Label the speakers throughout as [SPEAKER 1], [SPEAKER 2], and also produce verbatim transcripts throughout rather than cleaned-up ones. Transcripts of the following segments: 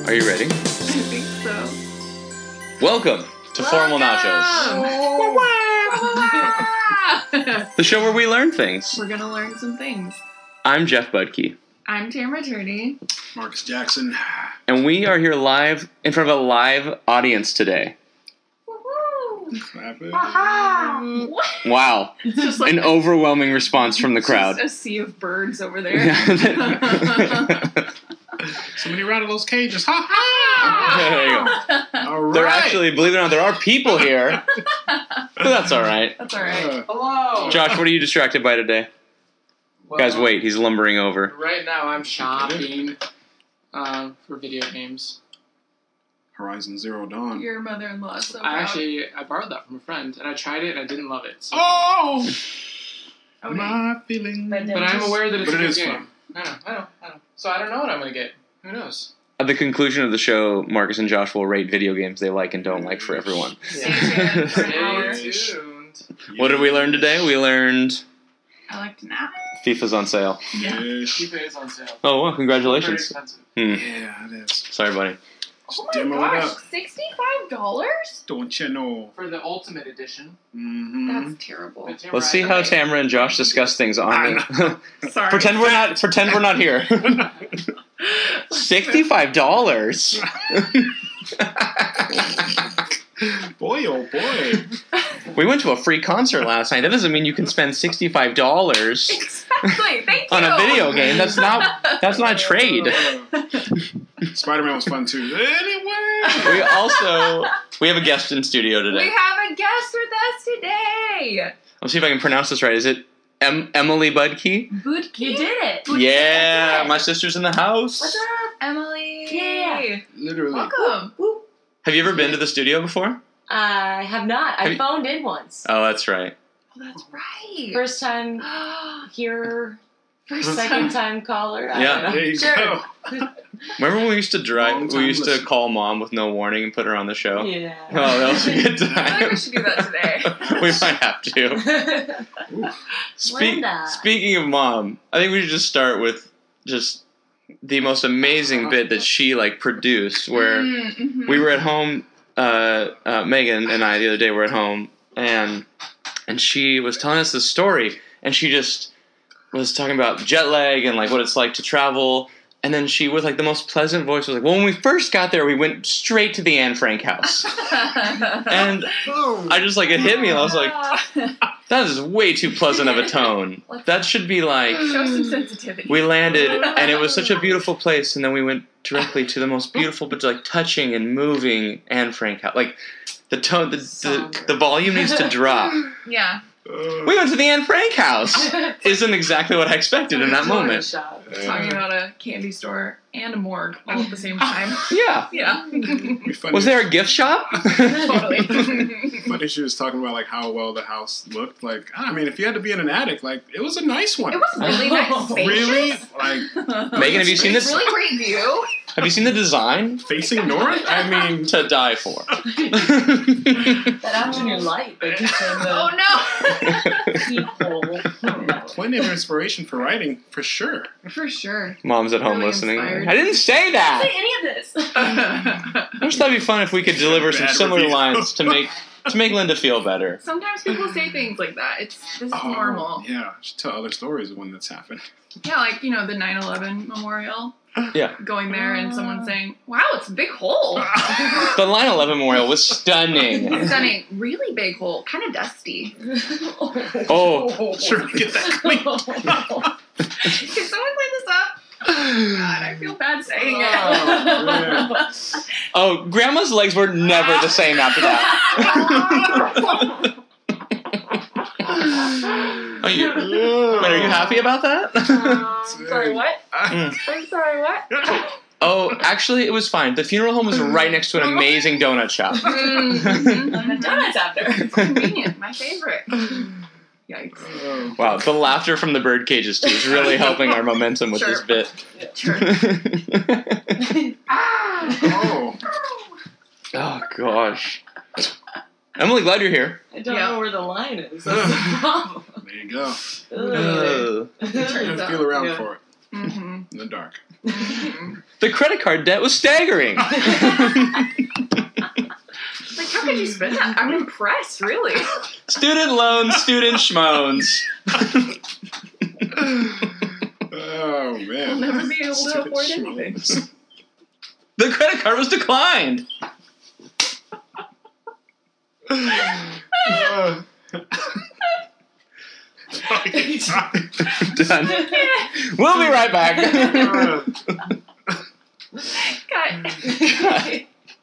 [SPEAKER 1] Are you ready?
[SPEAKER 2] I think so.
[SPEAKER 1] Welcome to Formal Nachos, the show where we learn things.
[SPEAKER 2] We're gonna learn some things.
[SPEAKER 1] I'm Jeff Budke.
[SPEAKER 2] I'm Tamara Turney.
[SPEAKER 3] Marcus Jackson.
[SPEAKER 1] And we are here live in front of a live audience today.
[SPEAKER 2] Woohoo!
[SPEAKER 3] Clap it.
[SPEAKER 2] What?
[SPEAKER 1] Wow.
[SPEAKER 2] It's just like
[SPEAKER 1] An overwhelming response from the crowd.
[SPEAKER 2] Just a sea of birds over there.
[SPEAKER 3] Somebody rattle those cages. Ha ha!
[SPEAKER 1] There you go.
[SPEAKER 3] All right.
[SPEAKER 1] There actually, believe it or not, there are people here. But that's all right.
[SPEAKER 2] That's alright.
[SPEAKER 3] Uh,
[SPEAKER 4] Hello.
[SPEAKER 1] Josh, what are you distracted by today?
[SPEAKER 4] Well,
[SPEAKER 1] Guys, wait. He's lumbering over.
[SPEAKER 4] Right now, I'm shopping um, for video games.
[SPEAKER 3] Horizon Zero Dawn.
[SPEAKER 2] Your mother-in-law is so
[SPEAKER 4] I
[SPEAKER 2] proud.
[SPEAKER 4] actually I borrowed that from a friend, and I tried it, and I didn't love it. So.
[SPEAKER 3] Oh!
[SPEAKER 2] Oh,
[SPEAKER 3] My feeling.
[SPEAKER 5] But
[SPEAKER 4] But I'm aware that it's
[SPEAKER 3] But
[SPEAKER 4] a
[SPEAKER 3] it
[SPEAKER 4] good
[SPEAKER 3] is
[SPEAKER 4] game.
[SPEAKER 3] fun.
[SPEAKER 4] I know, I know, I know. So I don't know what I'm gonna get. Who knows?
[SPEAKER 1] At the conclusion of the show, Marcus and Josh will rate video games they like and don't like for everyone.
[SPEAKER 2] Stay tuned for an hour.
[SPEAKER 4] Stay tuned.
[SPEAKER 1] What did we learn today? We learned
[SPEAKER 2] I like to nap.
[SPEAKER 1] FIFA's on sale.
[SPEAKER 2] Yeah.
[SPEAKER 3] Yes.
[SPEAKER 4] FIFA is on sale.
[SPEAKER 1] Oh, well,
[SPEAKER 4] Very
[SPEAKER 1] congratulations.
[SPEAKER 4] expensive.
[SPEAKER 1] Hmm.
[SPEAKER 3] Yeah, it is.
[SPEAKER 1] Sorry, buddy.
[SPEAKER 2] Oh
[SPEAKER 3] Demo
[SPEAKER 2] my
[SPEAKER 3] it
[SPEAKER 2] gosh,
[SPEAKER 3] up.
[SPEAKER 2] sixty-five dollars?
[SPEAKER 3] Don't you know?
[SPEAKER 4] For the Ultimate Edition.
[SPEAKER 3] Mm-hmm.
[SPEAKER 2] That's terrible.
[SPEAKER 4] But Tamara,
[SPEAKER 1] Let's see
[SPEAKER 4] I
[SPEAKER 1] how
[SPEAKER 4] think-
[SPEAKER 1] Tamara and Josh discuss things on the...
[SPEAKER 2] Sorry.
[SPEAKER 1] pretend we're not. Pretend we're not here. Sixty-five dollars.
[SPEAKER 3] Boy, oh boy.
[SPEAKER 1] We went to a free concert last night. That doesn't mean you can spend sixty-five dollars
[SPEAKER 2] Exactly. Thank you.
[SPEAKER 1] on a video game. That's not. That's not a trade.
[SPEAKER 3] Spider-Man was fun too. Anyway.
[SPEAKER 1] We also we have a guest in studio
[SPEAKER 2] We
[SPEAKER 1] today.
[SPEAKER 2] have a guest with us today.
[SPEAKER 1] Let's see if I can pronounce this right. Is it em- Emily Budke?
[SPEAKER 2] Budke.
[SPEAKER 5] You did it.
[SPEAKER 1] Yeah, my sister's in the house.
[SPEAKER 2] What's up, Emily?
[SPEAKER 5] Yeah.
[SPEAKER 3] Literally.
[SPEAKER 2] Welcome.
[SPEAKER 5] Woo.
[SPEAKER 1] Have you ever been to the studio before?
[SPEAKER 5] I have not.
[SPEAKER 1] Have
[SPEAKER 5] I
[SPEAKER 1] you-
[SPEAKER 5] phoned in once.
[SPEAKER 1] Oh, that's right.
[SPEAKER 2] Oh, that's right.
[SPEAKER 5] First time here,
[SPEAKER 2] First
[SPEAKER 5] second time caller. I
[SPEAKER 1] Yeah.
[SPEAKER 5] don't know.
[SPEAKER 3] There you
[SPEAKER 2] Sure.
[SPEAKER 3] go.
[SPEAKER 1] Remember when we used to drive?
[SPEAKER 3] Long
[SPEAKER 1] We
[SPEAKER 3] time
[SPEAKER 1] used to
[SPEAKER 3] listener.
[SPEAKER 1] call mom with no warning and put her on the show.
[SPEAKER 5] Yeah.
[SPEAKER 1] Oh, that was a good
[SPEAKER 2] I think we
[SPEAKER 1] time.
[SPEAKER 2] should do that today.
[SPEAKER 1] We might have to. Speak,
[SPEAKER 5] Linda.
[SPEAKER 1] speaking of mom, I think we should just start with just the most amazing bit that she like produced. Where
[SPEAKER 2] Mm, mhm.
[SPEAKER 1] we were at home, uh, uh, Megan and I the other day were at home, and and she was telling us this story, and she just was talking about jet lag and like what it's like to travel. And then she, with like the most pleasant voice, was like, "Well, when we first got there, we went straight to the Anne Frank house." And
[SPEAKER 3] Oh.
[SPEAKER 1] I just like it hit me, and I was like, "That is way too pleasant of a tone. That should be like."
[SPEAKER 2] Show some sensitivity.
[SPEAKER 1] We landed, and it was such a beautiful place, and then we went directly to the most beautiful, but like touching and moving Anne Frank house. Like the tone, the the,
[SPEAKER 5] Somber.
[SPEAKER 1] the volume needs to drop.
[SPEAKER 2] Yeah.
[SPEAKER 3] Uh,
[SPEAKER 1] We went to the Anne Frank house. Isn't exactly what I expected in that moment.
[SPEAKER 5] Shop.
[SPEAKER 2] Talking about a candy store and a morgue all at the same time.
[SPEAKER 1] Yeah.
[SPEAKER 2] Yeah.
[SPEAKER 3] Be funny.
[SPEAKER 1] Was there a gift shop?
[SPEAKER 2] Totally.
[SPEAKER 3] Funny she was talking about like how well the house looked. Like I mean, if you had to be in an attic, like it was a nice one.
[SPEAKER 2] It was really nice. Spacious.
[SPEAKER 3] Really, like
[SPEAKER 1] Megan, have you seen this?
[SPEAKER 2] Really great view.
[SPEAKER 1] Have you seen the design?
[SPEAKER 3] facing north. I mean,
[SPEAKER 1] To die for.
[SPEAKER 5] That afternoon light that gets in the
[SPEAKER 2] Oh no.
[SPEAKER 5] peephole.
[SPEAKER 3] plenty of inspiration for writing for sure.
[SPEAKER 2] For sure.
[SPEAKER 1] Mom's at home
[SPEAKER 2] Really
[SPEAKER 1] listening.
[SPEAKER 2] inspired.
[SPEAKER 1] I didn't say that.
[SPEAKER 5] Say any of this.
[SPEAKER 1] I just thought it'd be fun if we could deliver some
[SPEAKER 3] Bad
[SPEAKER 1] similar
[SPEAKER 3] review.
[SPEAKER 1] lines to make to make Linda feel better.
[SPEAKER 2] Sometimes people say things like that. It's this is normal.
[SPEAKER 3] Yeah, should tell other stories of when that's happened.
[SPEAKER 2] Yeah, like, you know, the nine eleven memorial.
[SPEAKER 1] Yeah.
[SPEAKER 2] Going there and someone saying, "Wow, it's a big hole."
[SPEAKER 1] The nine eleven memorial was stunning.
[SPEAKER 2] Stunning. Really big hole. Kind of dusty.
[SPEAKER 1] Oh.
[SPEAKER 3] Sure, get that clean.
[SPEAKER 2] Can someone clean this up? God, I feel bad saying it.
[SPEAKER 3] Oh,
[SPEAKER 1] Oh, Grandma's legs were never the same after that. Are you, wait, are you happy about that?
[SPEAKER 5] Um, sorry, what?
[SPEAKER 1] Mm.
[SPEAKER 5] I'm sorry, what?
[SPEAKER 1] Oh, actually, it was fine. The funeral home was right next to an amazing donut shop.
[SPEAKER 2] Mhm.
[SPEAKER 5] On the donuts after.
[SPEAKER 2] Convenient. My favorite. Yikes.
[SPEAKER 3] Oh.
[SPEAKER 1] Wow, the laughter from the bird cages, too, is really helping our momentum with this
[SPEAKER 2] Sure.
[SPEAKER 1] bit.
[SPEAKER 2] Sure.
[SPEAKER 3] Oh.
[SPEAKER 1] Oh, gosh. Emily, glad you're here.
[SPEAKER 5] I don't
[SPEAKER 2] Yeah.
[SPEAKER 5] know where the line is. That's the problem.
[SPEAKER 3] There you go.
[SPEAKER 5] Ugh.
[SPEAKER 1] Uh,
[SPEAKER 3] Try to
[SPEAKER 2] Turns
[SPEAKER 3] feel around
[SPEAKER 5] Yeah.
[SPEAKER 3] for it
[SPEAKER 2] Mm-hmm.
[SPEAKER 3] in the dark.
[SPEAKER 1] The credit card debt was staggering.
[SPEAKER 2] Like, how could you spend that? I'm impressed, really.
[SPEAKER 1] Student loans, student schmoans.
[SPEAKER 3] Oh man.
[SPEAKER 2] I'll never be able to
[SPEAKER 3] Stupid
[SPEAKER 2] afford
[SPEAKER 3] schmoes.
[SPEAKER 2] anything.
[SPEAKER 1] The credit card was declined.
[SPEAKER 3] Uh,
[SPEAKER 1] Done. We'll be right back.
[SPEAKER 2] God.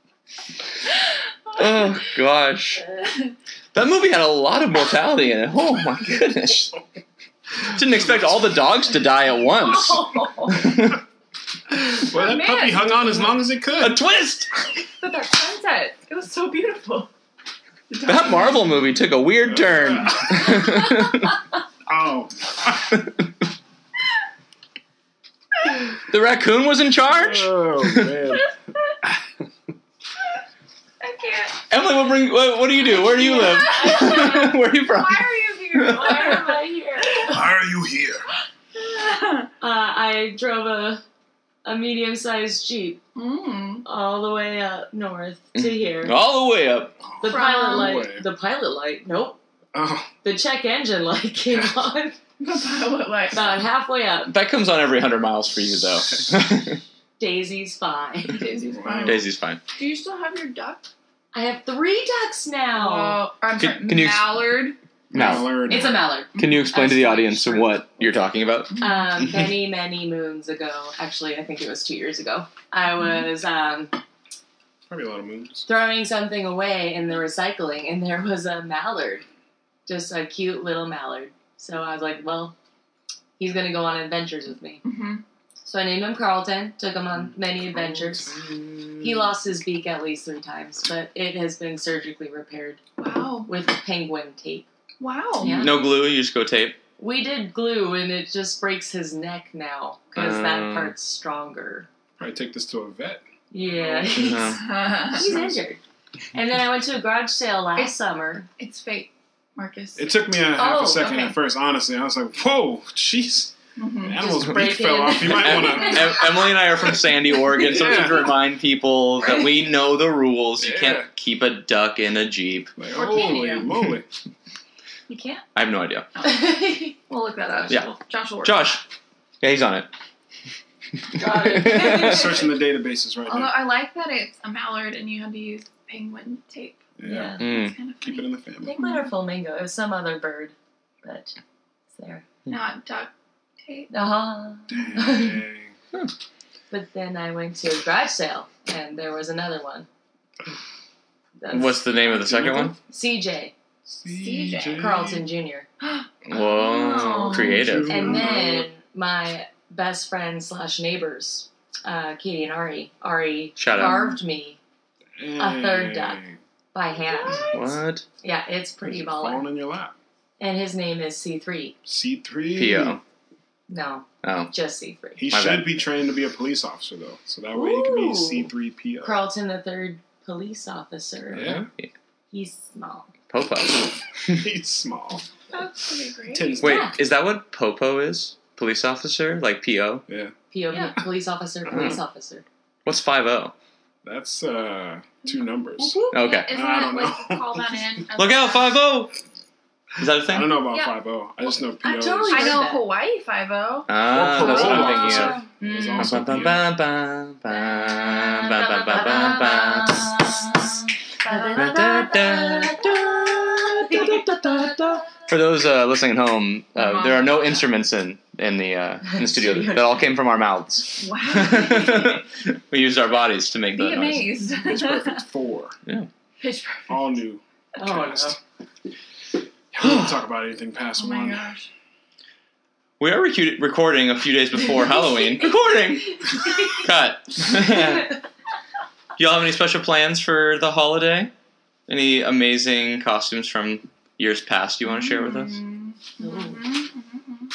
[SPEAKER 1] Oh gosh, that movie had a lot of mortality in it. Oh my goodness! Didn't expect all the dogs to die at once.
[SPEAKER 3] Well, that
[SPEAKER 2] Man.
[SPEAKER 3] puppy hung on as long as it
[SPEAKER 1] A
[SPEAKER 3] could.
[SPEAKER 1] twist.
[SPEAKER 2] But that sunset, it was so beautiful.
[SPEAKER 1] That Marvel movie took a weird turn.
[SPEAKER 3] Oh.
[SPEAKER 1] The raccoon was in charge.
[SPEAKER 3] Oh man.
[SPEAKER 2] I can't.
[SPEAKER 1] Emily, what bring? What, what do you do? Where do you live? Where are you from?
[SPEAKER 2] Why are you here?
[SPEAKER 5] Why am I here?
[SPEAKER 3] Why are you here?
[SPEAKER 5] Uh, I drove a a medium-sized Jeep
[SPEAKER 2] mm.
[SPEAKER 5] all the way up north to here.
[SPEAKER 1] All the way up.
[SPEAKER 5] The
[SPEAKER 2] From
[SPEAKER 5] pilot light.
[SPEAKER 3] where?
[SPEAKER 5] The pilot light. Nope.
[SPEAKER 3] Oh.
[SPEAKER 5] The check engine light came on
[SPEAKER 2] The pilot light.
[SPEAKER 5] about halfway up.
[SPEAKER 1] That comes on every hundred miles for you, though.
[SPEAKER 5] Daisy's fine.
[SPEAKER 2] Daisy's
[SPEAKER 3] Wow.
[SPEAKER 2] fine.
[SPEAKER 1] Daisy's fine.
[SPEAKER 2] Do you still have your duck?
[SPEAKER 5] I have three ducks now.
[SPEAKER 2] Oh, I'm
[SPEAKER 1] Can-
[SPEAKER 2] sorry,
[SPEAKER 1] can you ex-
[SPEAKER 2] mallard.
[SPEAKER 1] Now,
[SPEAKER 3] Mallard.
[SPEAKER 5] It's a mallard.
[SPEAKER 1] can you explain to the audience
[SPEAKER 5] Absolutely.
[SPEAKER 1] what you're talking about?
[SPEAKER 5] Um, many, many moons ago, actually, I think it was two years ago, I was um,
[SPEAKER 3] Probably a lot of moons.
[SPEAKER 5] throwing something away in the recycling, and there was a mallard, just a cute little mallard. So I was like, well, he's going to go on adventures with me.
[SPEAKER 2] Mm-hmm.
[SPEAKER 5] So I named him Carlton, took him on many adventures. He lost his beak at least three times, but it has been surgically repaired
[SPEAKER 2] Wow.
[SPEAKER 5] with penguin tape.
[SPEAKER 2] Wow.
[SPEAKER 5] Yeah.
[SPEAKER 1] No glue, you just go tape.
[SPEAKER 5] We did glue, and it just breaks his neck now, because that
[SPEAKER 1] Um.
[SPEAKER 5] part's stronger.
[SPEAKER 3] Probably take this to a vet.
[SPEAKER 5] Yeah, he's,
[SPEAKER 1] Uh-huh.
[SPEAKER 5] he's injured. And then I went to a garage sale last
[SPEAKER 2] It's-
[SPEAKER 5] summer.
[SPEAKER 2] It's fate, Marcus.
[SPEAKER 3] It took me a half
[SPEAKER 5] Oh,
[SPEAKER 3] a second
[SPEAKER 2] okay.
[SPEAKER 3] at first, honestly. I was like, whoa, jeez.
[SPEAKER 2] mm-hmm.
[SPEAKER 3] The animal's
[SPEAKER 5] Just
[SPEAKER 3] beak
[SPEAKER 5] break
[SPEAKER 3] fell
[SPEAKER 5] in.
[SPEAKER 3] off. You might
[SPEAKER 1] Em-
[SPEAKER 3] want to.
[SPEAKER 1] Em- Emily and I are from Sandy, Oregon, so it's
[SPEAKER 3] Yeah.
[SPEAKER 1] to remind people that we know the rules. You
[SPEAKER 3] Yeah.
[SPEAKER 1] can't keep a duck in a Jeep.
[SPEAKER 3] Like,
[SPEAKER 2] Or can
[SPEAKER 3] holy
[SPEAKER 2] you?
[SPEAKER 3] moly.
[SPEAKER 2] You can't?
[SPEAKER 1] I have no idea.
[SPEAKER 2] We'll look that up.
[SPEAKER 1] Yeah.
[SPEAKER 2] Josh will work.
[SPEAKER 1] Josh. Yeah, he's on it.
[SPEAKER 5] Got it.
[SPEAKER 3] Searching the databases right
[SPEAKER 2] Although
[SPEAKER 3] now.
[SPEAKER 2] I like that it's a mallard and you had to use penguin tape.
[SPEAKER 3] Yeah.
[SPEAKER 5] Yeah.
[SPEAKER 1] Mm.
[SPEAKER 2] It's kind of
[SPEAKER 3] Keep it
[SPEAKER 2] funny.
[SPEAKER 3] in the family.
[SPEAKER 5] Penguin or flamingo? It was some other bird, but it's there.
[SPEAKER 2] Not duck tape.
[SPEAKER 5] Uh-huh.
[SPEAKER 3] Dang.
[SPEAKER 5] But then I went to a garage sale, and there was another one. That's
[SPEAKER 1] What's the name of the second one?
[SPEAKER 5] C J,
[SPEAKER 2] C J.
[SPEAKER 5] Carlton Junior
[SPEAKER 1] Whoa,
[SPEAKER 2] Oh.
[SPEAKER 1] creative.
[SPEAKER 5] And then my best friend slash neighbors, uh, Katie and Ari, Ari
[SPEAKER 1] Shout out.
[SPEAKER 5] carved me a third duck.
[SPEAKER 3] Dang.
[SPEAKER 5] by hand.
[SPEAKER 1] What?
[SPEAKER 5] Yeah, it's pretty
[SPEAKER 3] Is it falling
[SPEAKER 5] baller.
[SPEAKER 3] in your lap.
[SPEAKER 5] And his name is C three.
[SPEAKER 3] C three.
[SPEAKER 1] P O.
[SPEAKER 5] No,
[SPEAKER 1] Oh.
[SPEAKER 5] just C three.
[SPEAKER 3] He
[SPEAKER 1] My
[SPEAKER 3] should
[SPEAKER 1] bad.
[SPEAKER 3] be trained to be a police officer, though. So that way he can
[SPEAKER 5] Ooh.
[SPEAKER 3] be C three P O.
[SPEAKER 5] Carlton the third police officer.
[SPEAKER 3] Yeah.
[SPEAKER 5] He's small.
[SPEAKER 1] Popo.
[SPEAKER 3] He's small.
[SPEAKER 2] That's pretty great.
[SPEAKER 3] Tens-
[SPEAKER 1] Wait,
[SPEAKER 5] Yeah.
[SPEAKER 1] is that what Popo is? Police officer? Like P O?
[SPEAKER 3] Yeah.
[SPEAKER 5] P O,
[SPEAKER 2] Yeah.
[SPEAKER 5] police officer, police officer.
[SPEAKER 1] What's five O?
[SPEAKER 3] That's uh two numbers.
[SPEAKER 1] Okay.
[SPEAKER 2] Isn't
[SPEAKER 3] I
[SPEAKER 2] it
[SPEAKER 3] don't
[SPEAKER 2] like
[SPEAKER 3] know.
[SPEAKER 2] call that in? as
[SPEAKER 1] Look
[SPEAKER 2] a-
[SPEAKER 1] out, five O! Is that a
[SPEAKER 3] I
[SPEAKER 1] thing?
[SPEAKER 3] don't know about
[SPEAKER 2] Yeah.
[SPEAKER 3] five O. I just know P O.
[SPEAKER 5] I
[SPEAKER 3] is-
[SPEAKER 5] totally
[SPEAKER 2] I
[SPEAKER 5] heard
[SPEAKER 2] know
[SPEAKER 5] that.
[SPEAKER 2] Hawaii Five O.
[SPEAKER 1] Ah,
[SPEAKER 3] Or
[SPEAKER 1] that's what I'm
[SPEAKER 3] parole
[SPEAKER 1] thinking of.
[SPEAKER 3] officer. Is
[SPEAKER 2] Mm.
[SPEAKER 3] also
[SPEAKER 1] Bum,
[SPEAKER 3] P
[SPEAKER 1] bum,
[SPEAKER 3] O.
[SPEAKER 1] bum, bum, bum, bum, bum, bum, bum, bum. For those uh, listening at home, uh, there are no instruments in in the uh, in the studio. That all came from our mouths.
[SPEAKER 2] Wow.
[SPEAKER 1] We used our bodies to make
[SPEAKER 2] Be
[SPEAKER 1] the noise.
[SPEAKER 2] amazed.
[SPEAKER 3] Pitch Perfect four.
[SPEAKER 2] Pitch perfect.
[SPEAKER 3] All new.
[SPEAKER 5] Oh,
[SPEAKER 3] cast. We don't talk about anything past
[SPEAKER 2] Oh my
[SPEAKER 3] one.
[SPEAKER 2] gosh.
[SPEAKER 1] We are recu- recording a few days before Halloween. Recording. Cut. Y'all have any special plans for the holiday? Any amazing costumes from years past you want to share with us?
[SPEAKER 2] Mhm, mhm, mhm.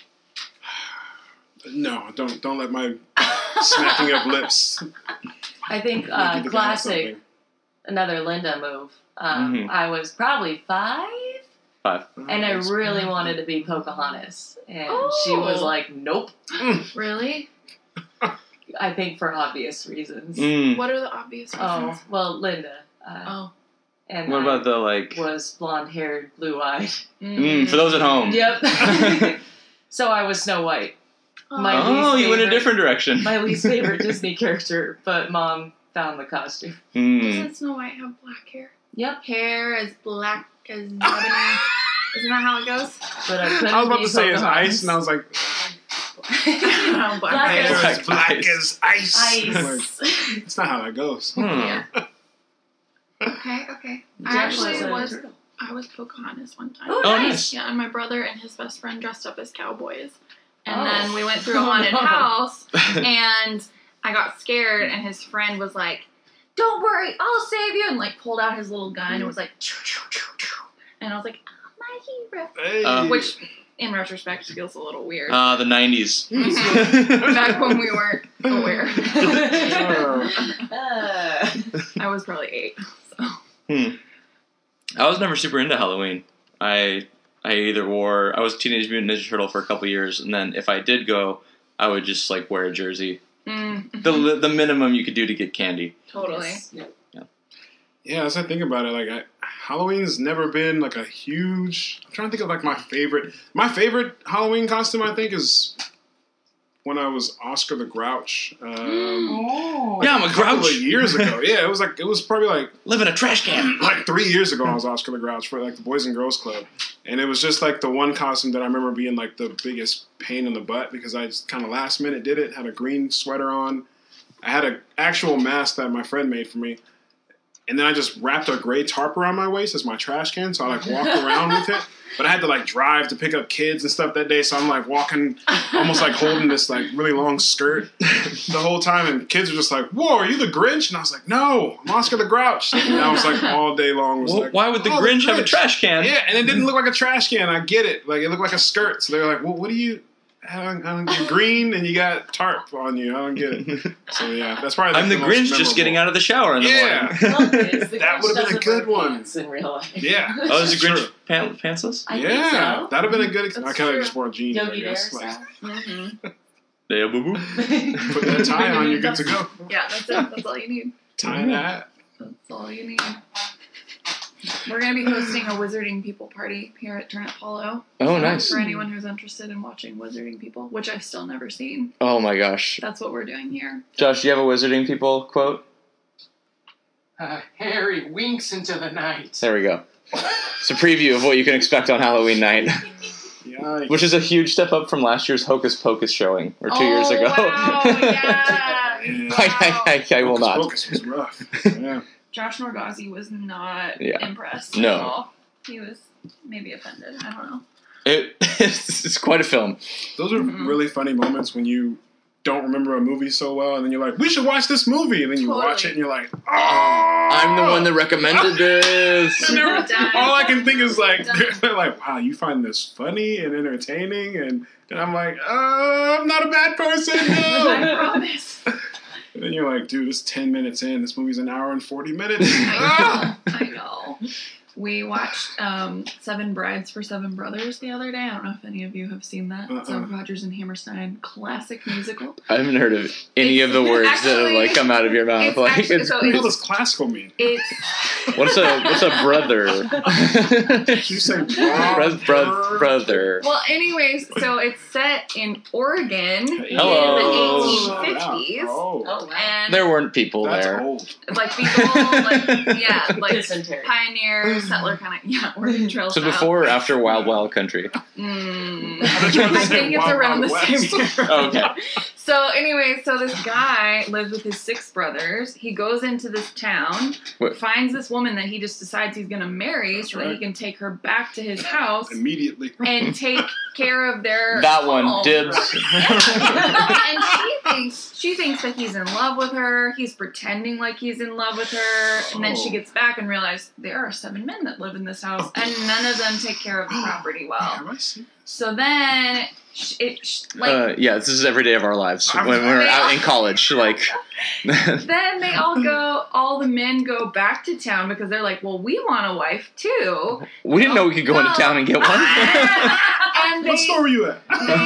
[SPEAKER 3] No, don't don't let my smacking of lips.
[SPEAKER 5] I think
[SPEAKER 3] make you
[SPEAKER 5] uh,
[SPEAKER 3] think of
[SPEAKER 5] classic,
[SPEAKER 3] something.
[SPEAKER 5] another Linda move. Um,
[SPEAKER 1] Mhm.
[SPEAKER 5] I was probably five,
[SPEAKER 1] Five.
[SPEAKER 5] and I
[SPEAKER 3] Nice.
[SPEAKER 5] really wanted to be Pocahontas. And she was
[SPEAKER 2] Oh.
[SPEAKER 5] like, nope.
[SPEAKER 2] Really?
[SPEAKER 5] I think for obvious reasons.
[SPEAKER 1] Mm.
[SPEAKER 2] What are the obvious reasons?
[SPEAKER 5] Oh, well, Linda. Uh,
[SPEAKER 2] Oh.
[SPEAKER 5] And
[SPEAKER 1] What
[SPEAKER 5] I
[SPEAKER 1] about the, like...
[SPEAKER 5] was blonde-haired, blue-eyed.
[SPEAKER 1] Mm, for those at home.
[SPEAKER 5] Yep. So I was Snow White. My
[SPEAKER 1] Oh,
[SPEAKER 5] least
[SPEAKER 1] you went a
[SPEAKER 5] favorite-
[SPEAKER 1] different direction.
[SPEAKER 5] My least favorite Disney character, but Mom found the costume.
[SPEAKER 1] Mm.
[SPEAKER 2] Doesn't Snow White have black hair?
[SPEAKER 5] Yep.
[SPEAKER 2] Hair as black as ebony. Isn't that how it goes?
[SPEAKER 5] But I couldn't
[SPEAKER 3] I was about
[SPEAKER 5] be
[SPEAKER 3] to say it's
[SPEAKER 5] Pocahontas.
[SPEAKER 3] ice, and I was like,
[SPEAKER 2] black
[SPEAKER 5] Black
[SPEAKER 2] hair.
[SPEAKER 5] as-
[SPEAKER 3] hair is black as ice.
[SPEAKER 5] Ice.
[SPEAKER 3] Like, that's not how that goes.
[SPEAKER 1] Hmm.
[SPEAKER 2] Yeah. Okay, okay. I
[SPEAKER 5] Jack
[SPEAKER 2] actually
[SPEAKER 5] was a
[SPEAKER 2] was
[SPEAKER 5] turtle.
[SPEAKER 2] I was Pocahontas one time.
[SPEAKER 5] Oh,
[SPEAKER 1] Oh,
[SPEAKER 5] nice.
[SPEAKER 1] nice.
[SPEAKER 2] Yeah, and my brother and his best friend dressed up as cowboys. And
[SPEAKER 5] Oh.
[SPEAKER 2] then we went through a
[SPEAKER 5] Oh,
[SPEAKER 2] haunted
[SPEAKER 5] no.
[SPEAKER 2] house, and I got scared, and his friend was like, "Don't worry, I'll save you," and like pulled out his little gun and was like, "Choo, choo, choo, choo." And I was like, "Oh, my hero."
[SPEAKER 3] Hey.
[SPEAKER 1] Uh,
[SPEAKER 2] Which, in retrospect, feels a little weird.
[SPEAKER 1] Ah, the nineties.
[SPEAKER 2] Back when we weren't aware.
[SPEAKER 5] Uh,
[SPEAKER 2] I was probably eight. So.
[SPEAKER 1] Hmm. I was never super into Halloween. I I either wore I was a Teenage Mutant Ninja Turtle for a couple years, and then if I did go, I would just like wear a jersey.
[SPEAKER 2] Mm,
[SPEAKER 1] The the minimum you could do to get candy.
[SPEAKER 2] totally.
[SPEAKER 5] yes. Yep.
[SPEAKER 3] Yeah, as I think about it, like I, Halloween's never been like a huge. I'm trying to think of like my favorite. My favorite Halloween costume, I think, is when I was Oscar the Grouch. Um,
[SPEAKER 5] Oh.
[SPEAKER 1] Yeah, I'm a
[SPEAKER 3] couple
[SPEAKER 1] grouch.
[SPEAKER 3] of years ago. Yeah, it was like it was probably like
[SPEAKER 1] Live in a trash can.
[SPEAKER 3] like three years ago. I was Oscar the Grouch for like the Boys and Girls Club, and it was just like the one costume that I remember being like the biggest pain in the butt because I just kind of last minute did it. Had a green sweater on. I had an actual mask that my friend made for me. And then I just wrapped a gray tarp around my waist as my trash can, so I like walked around with it. But I had to like drive to pick up kids and stuff that day, so I'm like walking, almost like holding this like really long skirt the whole time. And kids are just like, "Whoa, are you the Grinch?" And I was like, "No, I'm Oscar the Grouch." And I was like all day long. Was
[SPEAKER 1] Well,
[SPEAKER 3] like,
[SPEAKER 1] why would the
[SPEAKER 3] "Oh,
[SPEAKER 1] Grinch have a trash can?
[SPEAKER 3] Yeah, and it didn't look like a trash can. I get it. Like it looked like a skirt. So they were like, "Well, what do you?" I don't, I don't, you're green and you got tarp on you. I don't get it. So yeah, that's probably.
[SPEAKER 1] I'm the
[SPEAKER 3] the most
[SPEAKER 1] Grinch just
[SPEAKER 3] memorable.
[SPEAKER 1] getting out of the shower in the
[SPEAKER 3] Yeah.
[SPEAKER 1] morning.
[SPEAKER 5] Well, kids, the
[SPEAKER 3] That
[SPEAKER 5] Grinch
[SPEAKER 3] would've been a
[SPEAKER 5] doesn't
[SPEAKER 3] good
[SPEAKER 5] wear
[SPEAKER 3] one.
[SPEAKER 5] pants in real life.
[SPEAKER 3] Yeah.
[SPEAKER 1] Oh, is the
[SPEAKER 3] True.
[SPEAKER 1] Grinch pant- pantsless?
[SPEAKER 5] I think
[SPEAKER 3] Yeah,
[SPEAKER 5] so.
[SPEAKER 3] that'd have been a good. Ex-
[SPEAKER 2] That's
[SPEAKER 3] I kind of
[SPEAKER 2] true.
[SPEAKER 3] just wore jeans. I
[SPEAKER 5] Yogi Bear
[SPEAKER 3] guess. Like,
[SPEAKER 5] style.
[SPEAKER 2] Mm-hmm.
[SPEAKER 1] Yeah, boo boo.
[SPEAKER 3] put that tie on, you're good to go.
[SPEAKER 2] Yeah, that's it. That's all you need.
[SPEAKER 3] Tie and hat.
[SPEAKER 2] That's all you need. We're going to be hosting a Wizarding People party here at Turnip Hollow.
[SPEAKER 1] Oh,
[SPEAKER 2] So
[SPEAKER 1] nice.
[SPEAKER 2] For anyone who's interested in watching Wizarding People, which I've still never seen,
[SPEAKER 1] Oh my gosh.
[SPEAKER 2] that's what we're doing here.
[SPEAKER 1] Josh, do you have a Wizarding People quote?
[SPEAKER 4] Uh, Harry winks into the night.
[SPEAKER 1] There we go. It's a preview of what you can expect on Halloween night,
[SPEAKER 3] Yikes.
[SPEAKER 1] which is a huge step up from last year's Hocus Pocus showing, or two
[SPEAKER 2] oh,
[SPEAKER 1] years ago.
[SPEAKER 2] Wow, yeah.
[SPEAKER 3] Yeah.
[SPEAKER 1] I, I, I will
[SPEAKER 3] Hocus
[SPEAKER 1] not.
[SPEAKER 3] Pocus was rough. Yeah.
[SPEAKER 2] Josh Norgazi was not
[SPEAKER 1] Yeah.
[SPEAKER 2] impressed
[SPEAKER 1] No.
[SPEAKER 2] at all. He was maybe offended. I don't know.
[SPEAKER 1] It, it's, it's quite a film.
[SPEAKER 3] Those are
[SPEAKER 2] Mhm.
[SPEAKER 3] really funny moments when you don't remember a movie so well, and then you're like, "We should watch this movie," and then you watch it, and you're like, "Oh,
[SPEAKER 1] I'm the one that recommended this.
[SPEAKER 3] And they're-
[SPEAKER 2] Done.
[SPEAKER 3] all I can think is like,
[SPEAKER 2] Done.
[SPEAKER 3] they're like, "Wow, you find this funny and entertaining," and and I'm like, "Uh, I'm not a bad person."
[SPEAKER 2] I
[SPEAKER 3] No.
[SPEAKER 2] promise.
[SPEAKER 3] And then you're like, "Dude, it's ten minutes in. This movie's an hour and forty minutes."
[SPEAKER 2] I know. I know. We watched um, Seven Brides for Seven Brothers the other day. I don't know if any of you have seen that. It's a
[SPEAKER 3] Uh-uh.
[SPEAKER 2] Rodgers and Hammerstein classic musical.
[SPEAKER 1] I haven't heard of any
[SPEAKER 2] It's
[SPEAKER 1] of the words that
[SPEAKER 2] actually-
[SPEAKER 1] have like come out of your mouth.
[SPEAKER 2] it's
[SPEAKER 1] Like,
[SPEAKER 2] actually-
[SPEAKER 1] it's,
[SPEAKER 2] so
[SPEAKER 3] What
[SPEAKER 2] it's-
[SPEAKER 3] does classical mean?
[SPEAKER 2] It's
[SPEAKER 1] what's a what's a brother?
[SPEAKER 3] You say
[SPEAKER 1] Bro- bro- brother.
[SPEAKER 2] well, anyways. So it's set in Oregon
[SPEAKER 1] Hello.
[SPEAKER 2] in the eighteen fifties,
[SPEAKER 3] Oh,
[SPEAKER 5] Oh, wow.
[SPEAKER 2] and
[SPEAKER 1] There weren't people
[SPEAKER 3] that's
[SPEAKER 1] there.
[SPEAKER 3] old.
[SPEAKER 2] like people, like yeah, like
[SPEAKER 5] Dysentery.
[SPEAKER 2] pioneer settler kind of yeah, Oregon Trail
[SPEAKER 1] So
[SPEAKER 2] style.
[SPEAKER 1] before or after Wild Wild Country?
[SPEAKER 2] Mm,
[SPEAKER 3] I thought you were gonna
[SPEAKER 2] I
[SPEAKER 3] say
[SPEAKER 2] think it's
[SPEAKER 3] Wild
[SPEAKER 2] around the
[SPEAKER 3] Wild
[SPEAKER 2] same
[SPEAKER 3] West.
[SPEAKER 2] year.
[SPEAKER 1] Okay.
[SPEAKER 2] So anyway, so this guy lives with his six brothers. He goes into this town,
[SPEAKER 1] What?
[SPEAKER 2] finds this woman that he just decides he's going to marry so that he
[SPEAKER 3] right.
[SPEAKER 2] can take her back to his house
[SPEAKER 3] Immediately.
[SPEAKER 2] and take care of their
[SPEAKER 1] That one,
[SPEAKER 2] home.
[SPEAKER 1] dibs.
[SPEAKER 2] And she thinks she thinks that he's in love with her. He's pretending like he's in love with her, and then she
[SPEAKER 3] Oh.
[SPEAKER 2] gets back and realizes there are seven men that live in this house, and none of them take care of the property well.
[SPEAKER 3] Have I seen this?
[SPEAKER 2] So then, sh- it sh- like
[SPEAKER 1] Uh, yeah, this is every day of our lives when we're out in college. Like,
[SPEAKER 2] then they all go, all the men go back to town because they're like, well, we want a wife too.
[SPEAKER 1] we didn't know we could go into town and get one.
[SPEAKER 2] And And
[SPEAKER 3] What
[SPEAKER 2] they,
[SPEAKER 3] store were you at?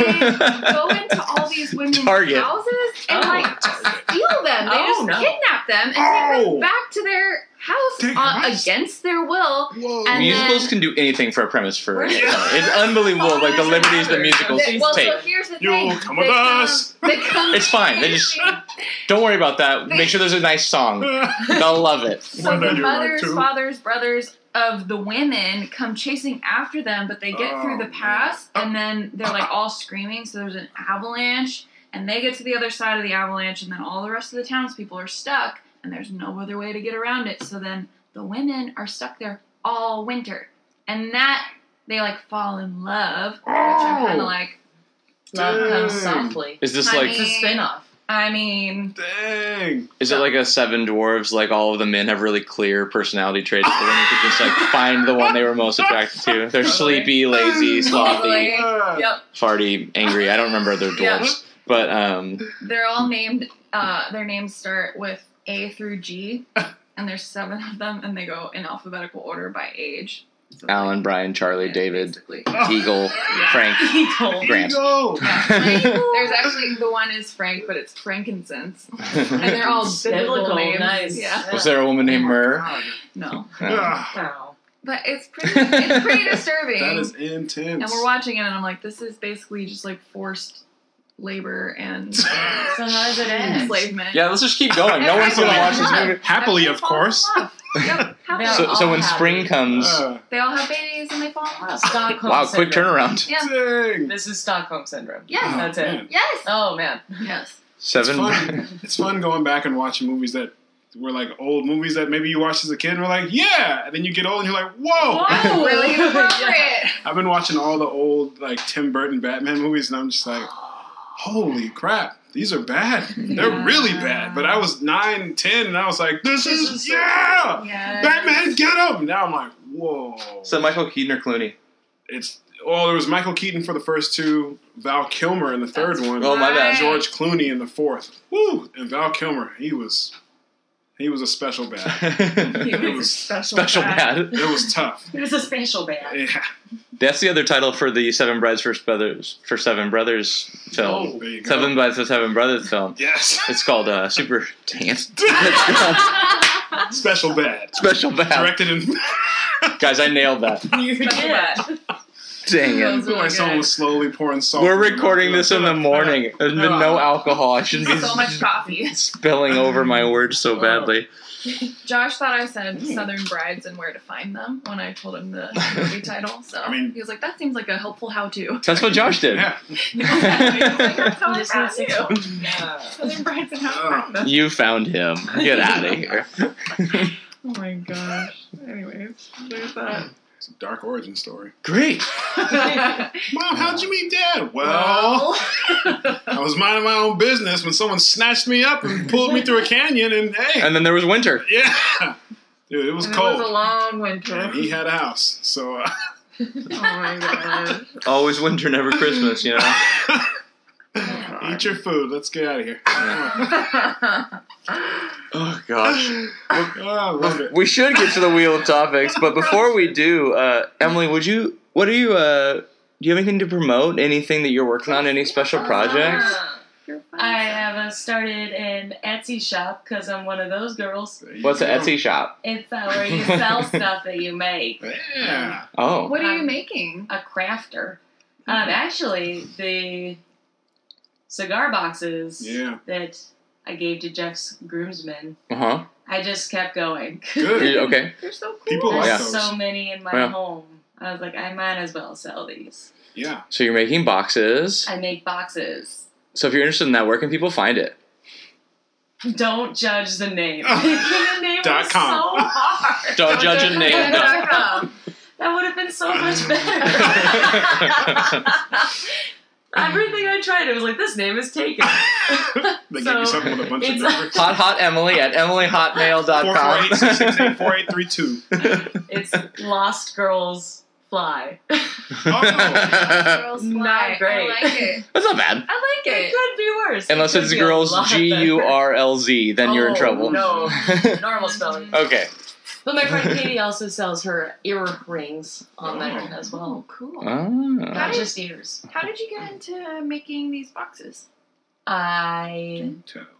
[SPEAKER 2] they go into all these women's
[SPEAKER 1] Target.
[SPEAKER 2] houses and
[SPEAKER 5] Oh.
[SPEAKER 2] like steal them. They
[SPEAKER 5] Oh,
[SPEAKER 2] just
[SPEAKER 5] no.
[SPEAKER 2] kidnap them and take
[SPEAKER 3] Oh.
[SPEAKER 2] them back to their house
[SPEAKER 3] Take
[SPEAKER 2] uh,
[SPEAKER 3] us?
[SPEAKER 2] against their will.
[SPEAKER 3] Whoa.
[SPEAKER 2] And
[SPEAKER 1] Musicals
[SPEAKER 2] then-
[SPEAKER 1] can do anything for a premise for
[SPEAKER 5] Where's
[SPEAKER 1] it.
[SPEAKER 5] the-
[SPEAKER 1] It's unbelievable, like the liberties that musicals
[SPEAKER 2] They- well,
[SPEAKER 1] take.
[SPEAKER 2] so here's the
[SPEAKER 3] You
[SPEAKER 2] thing.
[SPEAKER 3] come with
[SPEAKER 2] they
[SPEAKER 3] us.
[SPEAKER 2] Come, they come
[SPEAKER 1] It's fine. They just don't worry about that. Make sure there's a nice song. They'll love it.
[SPEAKER 2] So
[SPEAKER 3] One day
[SPEAKER 2] the
[SPEAKER 3] you're right,
[SPEAKER 2] mothers,
[SPEAKER 3] too.
[SPEAKER 2] fathers, brothers of the women come chasing after them, but they get
[SPEAKER 3] Oh,
[SPEAKER 2] through the
[SPEAKER 3] man.
[SPEAKER 2] pass, and then they're like all screaming. So there's an avalanche, and they get to the other side of the avalanche, and then all the rest of the townspeople are stuck, and there's no other way to get around it. So then the women are stuck there all winter, and that they like fall in love, which I'm kind
[SPEAKER 3] Oh.
[SPEAKER 2] of like.
[SPEAKER 5] Love comes
[SPEAKER 3] Dang.
[SPEAKER 5] softly.
[SPEAKER 1] Is this
[SPEAKER 2] I
[SPEAKER 1] like?
[SPEAKER 5] It's a
[SPEAKER 2] mean-
[SPEAKER 5] spin-off.
[SPEAKER 2] I mean,
[SPEAKER 3] Dang.
[SPEAKER 1] Is it like a Seven Dwarves? Like all of the men have really clear personality traits, but then you could just like find the one they were most attracted to. They're
[SPEAKER 2] Totally.
[SPEAKER 1] sleepy, lazy, slothy,
[SPEAKER 2] Totally.
[SPEAKER 3] Yeah.
[SPEAKER 2] yep.
[SPEAKER 1] farty, angry. I don't remember their
[SPEAKER 2] Yeah.
[SPEAKER 1] dwarves, but um,
[SPEAKER 2] They're all named. Uh, their names start with A through G, and there's seven of them, and they go in alphabetical order by age. So it's
[SPEAKER 1] Alan,
[SPEAKER 2] like-
[SPEAKER 1] Brian, Charlie,
[SPEAKER 2] yeah,
[SPEAKER 1] David,
[SPEAKER 2] basically.
[SPEAKER 1] Eagle, Frank,
[SPEAKER 5] Eagle.
[SPEAKER 1] Grant.
[SPEAKER 3] Go.
[SPEAKER 2] Yeah, Frank- there's actually the one is Frank, but it's frankincense, and they're all biblical,
[SPEAKER 5] Biblical,
[SPEAKER 2] names.
[SPEAKER 5] nice.
[SPEAKER 2] Yeah,
[SPEAKER 1] Was there a woman named Myrrh?
[SPEAKER 3] God.
[SPEAKER 2] no,
[SPEAKER 3] Ah,
[SPEAKER 5] Wow.
[SPEAKER 2] but it's pretty. It's pretty disturbing.
[SPEAKER 3] that is intense.
[SPEAKER 2] and we're watching it, and I'm like, this is basically just like forced labor and
[SPEAKER 5] So how does it end?
[SPEAKER 2] enslavement.
[SPEAKER 1] Yeah, let's just keep going. No one's gonna watch this movie.
[SPEAKER 3] Happily,
[SPEAKER 2] Everyone
[SPEAKER 3] of
[SPEAKER 2] falls in
[SPEAKER 3] course.
[SPEAKER 2] love. Yep, happily.
[SPEAKER 5] They're
[SPEAKER 1] So, so
[SPEAKER 5] all
[SPEAKER 1] when
[SPEAKER 5] happy.
[SPEAKER 1] spring comes,
[SPEAKER 3] Uh,
[SPEAKER 2] They all have babies and they fall in love.
[SPEAKER 5] Stockholm
[SPEAKER 1] wow, quick
[SPEAKER 5] syndrome.
[SPEAKER 1] turnaround.
[SPEAKER 2] Yeah.
[SPEAKER 3] dang.
[SPEAKER 5] This is Stockholm syndrome.
[SPEAKER 2] Yes.
[SPEAKER 3] Oh,
[SPEAKER 5] That's it.
[SPEAKER 3] man.
[SPEAKER 2] Yes.
[SPEAKER 5] Oh man.
[SPEAKER 2] Yes.
[SPEAKER 1] Seven.
[SPEAKER 3] It's fun. It's fun going back and watching movies that were like old movies that maybe you watched as a kid and were like, yeah, and then you get old and you're like, whoa.
[SPEAKER 5] Whoa.
[SPEAKER 2] Really
[SPEAKER 5] Yeah.
[SPEAKER 2] appropriate.
[SPEAKER 3] I've been watching all the old like Tim Burton Batman movies and I'm just like, holy crap, these are bad. They're
[SPEAKER 2] Yeah.
[SPEAKER 3] really bad. But I was nine, ten, and I was like, this
[SPEAKER 5] This
[SPEAKER 3] is
[SPEAKER 5] is so
[SPEAKER 3] yeah,
[SPEAKER 2] Yes.
[SPEAKER 3] Batman, get him! Now I'm like, whoa.
[SPEAKER 1] So Michael Keaton or Clooney?
[SPEAKER 3] It's well, there was Michael Keaton for the first two, Val Kilmer in the third
[SPEAKER 2] That's
[SPEAKER 3] one.
[SPEAKER 1] Oh, my bad.
[SPEAKER 2] right.
[SPEAKER 3] George Clooney in the fourth. Woo! And Val Kilmer, he was he was a special bad.
[SPEAKER 2] He
[SPEAKER 3] It
[SPEAKER 2] was
[SPEAKER 3] was
[SPEAKER 2] special.
[SPEAKER 1] Special
[SPEAKER 2] bad.
[SPEAKER 1] bad.
[SPEAKER 3] It was tough.
[SPEAKER 5] It was a special band.
[SPEAKER 3] Yeah.
[SPEAKER 1] That's the other title for the Seven Brides for Brothers for Seven Brothers film.
[SPEAKER 3] Oh, there you go.
[SPEAKER 1] Seven Brides for Seven Brothers film.
[SPEAKER 3] Yes.
[SPEAKER 1] It's called uh, Super Dance.
[SPEAKER 3] Special bad.
[SPEAKER 1] Special bad.
[SPEAKER 3] Directed in.
[SPEAKER 1] Guys, I nailed that.
[SPEAKER 5] You did.
[SPEAKER 1] Dang
[SPEAKER 2] That
[SPEAKER 1] it.
[SPEAKER 2] was
[SPEAKER 3] Feel like
[SPEAKER 2] really
[SPEAKER 3] someone
[SPEAKER 2] good.
[SPEAKER 3] was slowly pouring salt.
[SPEAKER 1] We're recording this in the morning. There's been no alcohol. I shouldn't be
[SPEAKER 2] So much coffee.
[SPEAKER 1] spilling over my words so badly.
[SPEAKER 2] Josh thought I said Southern Brides and where to find them when I told him the movie title. So
[SPEAKER 3] I mean-
[SPEAKER 2] he was like, that seems like a helpful how-to.
[SPEAKER 1] That's what Josh did.
[SPEAKER 3] Yeah.
[SPEAKER 2] He was like, that's how I
[SPEAKER 5] Just
[SPEAKER 2] found
[SPEAKER 5] need
[SPEAKER 2] you.
[SPEAKER 5] to- Yeah.
[SPEAKER 2] Southern Brides and how to
[SPEAKER 3] Oh.
[SPEAKER 2] find them.
[SPEAKER 1] You found him. Get out of here.
[SPEAKER 2] Oh my gosh. Anyways, there's that.
[SPEAKER 3] It's a dark origin story.
[SPEAKER 1] Great.
[SPEAKER 3] Mom, how'd you meet Dad? Well, I was minding my own business when someone snatched me up and pulled me through a canyon, and hey,
[SPEAKER 1] And then there was winter.
[SPEAKER 3] yeah, dude, it was
[SPEAKER 2] And
[SPEAKER 3] cold.
[SPEAKER 2] It was a long winter.
[SPEAKER 3] and he had a house, so. Uh,
[SPEAKER 2] Oh my gosh.
[SPEAKER 1] Always winter, never Christmas, you know?
[SPEAKER 3] Eat your food. Let's get out of here.
[SPEAKER 1] Oh, gosh.
[SPEAKER 3] Oh, I love it.
[SPEAKER 1] We should get to the wheel of topics, but before we do, uh, Emily, would you, what are you, uh, do you have anything to promote? Anything that you're working on? Any special projects?
[SPEAKER 5] I have uh, started an Etsy shop because I'm one of those girls.
[SPEAKER 3] There you
[SPEAKER 1] What's an
[SPEAKER 3] go.
[SPEAKER 1] Etsy shop?
[SPEAKER 5] It's uh, where you sell stuff that you make.
[SPEAKER 3] Yeah.
[SPEAKER 1] Oh.
[SPEAKER 2] What are you
[SPEAKER 5] Um,
[SPEAKER 2] making?
[SPEAKER 5] A crafter. Um, actually, the cigar boxes
[SPEAKER 3] Yeah.
[SPEAKER 5] that I gave to Jeff's groomsmen,
[SPEAKER 1] Uh-huh.
[SPEAKER 5] I just kept going.
[SPEAKER 3] Good.
[SPEAKER 1] Okay.
[SPEAKER 2] You're so cool.
[SPEAKER 3] People like
[SPEAKER 1] Yeah.
[SPEAKER 5] There's
[SPEAKER 3] those.
[SPEAKER 5] so many in my
[SPEAKER 1] Yeah.
[SPEAKER 5] home. I was like, I might as well sell these.
[SPEAKER 3] Yeah.
[SPEAKER 1] So you're making boxes.
[SPEAKER 5] I make boxes.
[SPEAKER 1] So if you're interested in that, where can people find it?
[SPEAKER 5] Don't judge the name.
[SPEAKER 3] Oh.
[SPEAKER 5] the name
[SPEAKER 3] Dot
[SPEAKER 5] was
[SPEAKER 3] com.
[SPEAKER 5] so hard.
[SPEAKER 1] Don't judge a name.
[SPEAKER 5] Dot com. That would have been so much better. Everything I tried, it was like, this name is taken.
[SPEAKER 3] They
[SPEAKER 5] So,
[SPEAKER 3] gave you something with a bunch of
[SPEAKER 5] it's-
[SPEAKER 3] numbers.
[SPEAKER 1] Hot Hot Emily at emily hotmail dot
[SPEAKER 3] Four four eight six six eight
[SPEAKER 1] com.
[SPEAKER 3] four eight three two.
[SPEAKER 5] It's Lost Girls Fly.
[SPEAKER 2] Girls
[SPEAKER 5] Not
[SPEAKER 2] fly.
[SPEAKER 5] great.
[SPEAKER 2] I like it.
[SPEAKER 1] That's not bad.
[SPEAKER 2] I like
[SPEAKER 5] It
[SPEAKER 2] it.
[SPEAKER 5] could be worse. It
[SPEAKER 1] Unless
[SPEAKER 5] could
[SPEAKER 1] it's
[SPEAKER 5] be a
[SPEAKER 1] girls
[SPEAKER 5] lot
[SPEAKER 1] G U
[SPEAKER 5] better.
[SPEAKER 1] R L Z, then you're in
[SPEAKER 5] Oh,
[SPEAKER 1] trouble.
[SPEAKER 5] No, normal spelling.
[SPEAKER 1] Okay.
[SPEAKER 5] But my friend Katie also sells her earrings on there as
[SPEAKER 2] Oh,
[SPEAKER 5] well.
[SPEAKER 2] cool.
[SPEAKER 1] Ah.
[SPEAKER 5] Not just ears.
[SPEAKER 2] How did you get into making these boxes?
[SPEAKER 5] I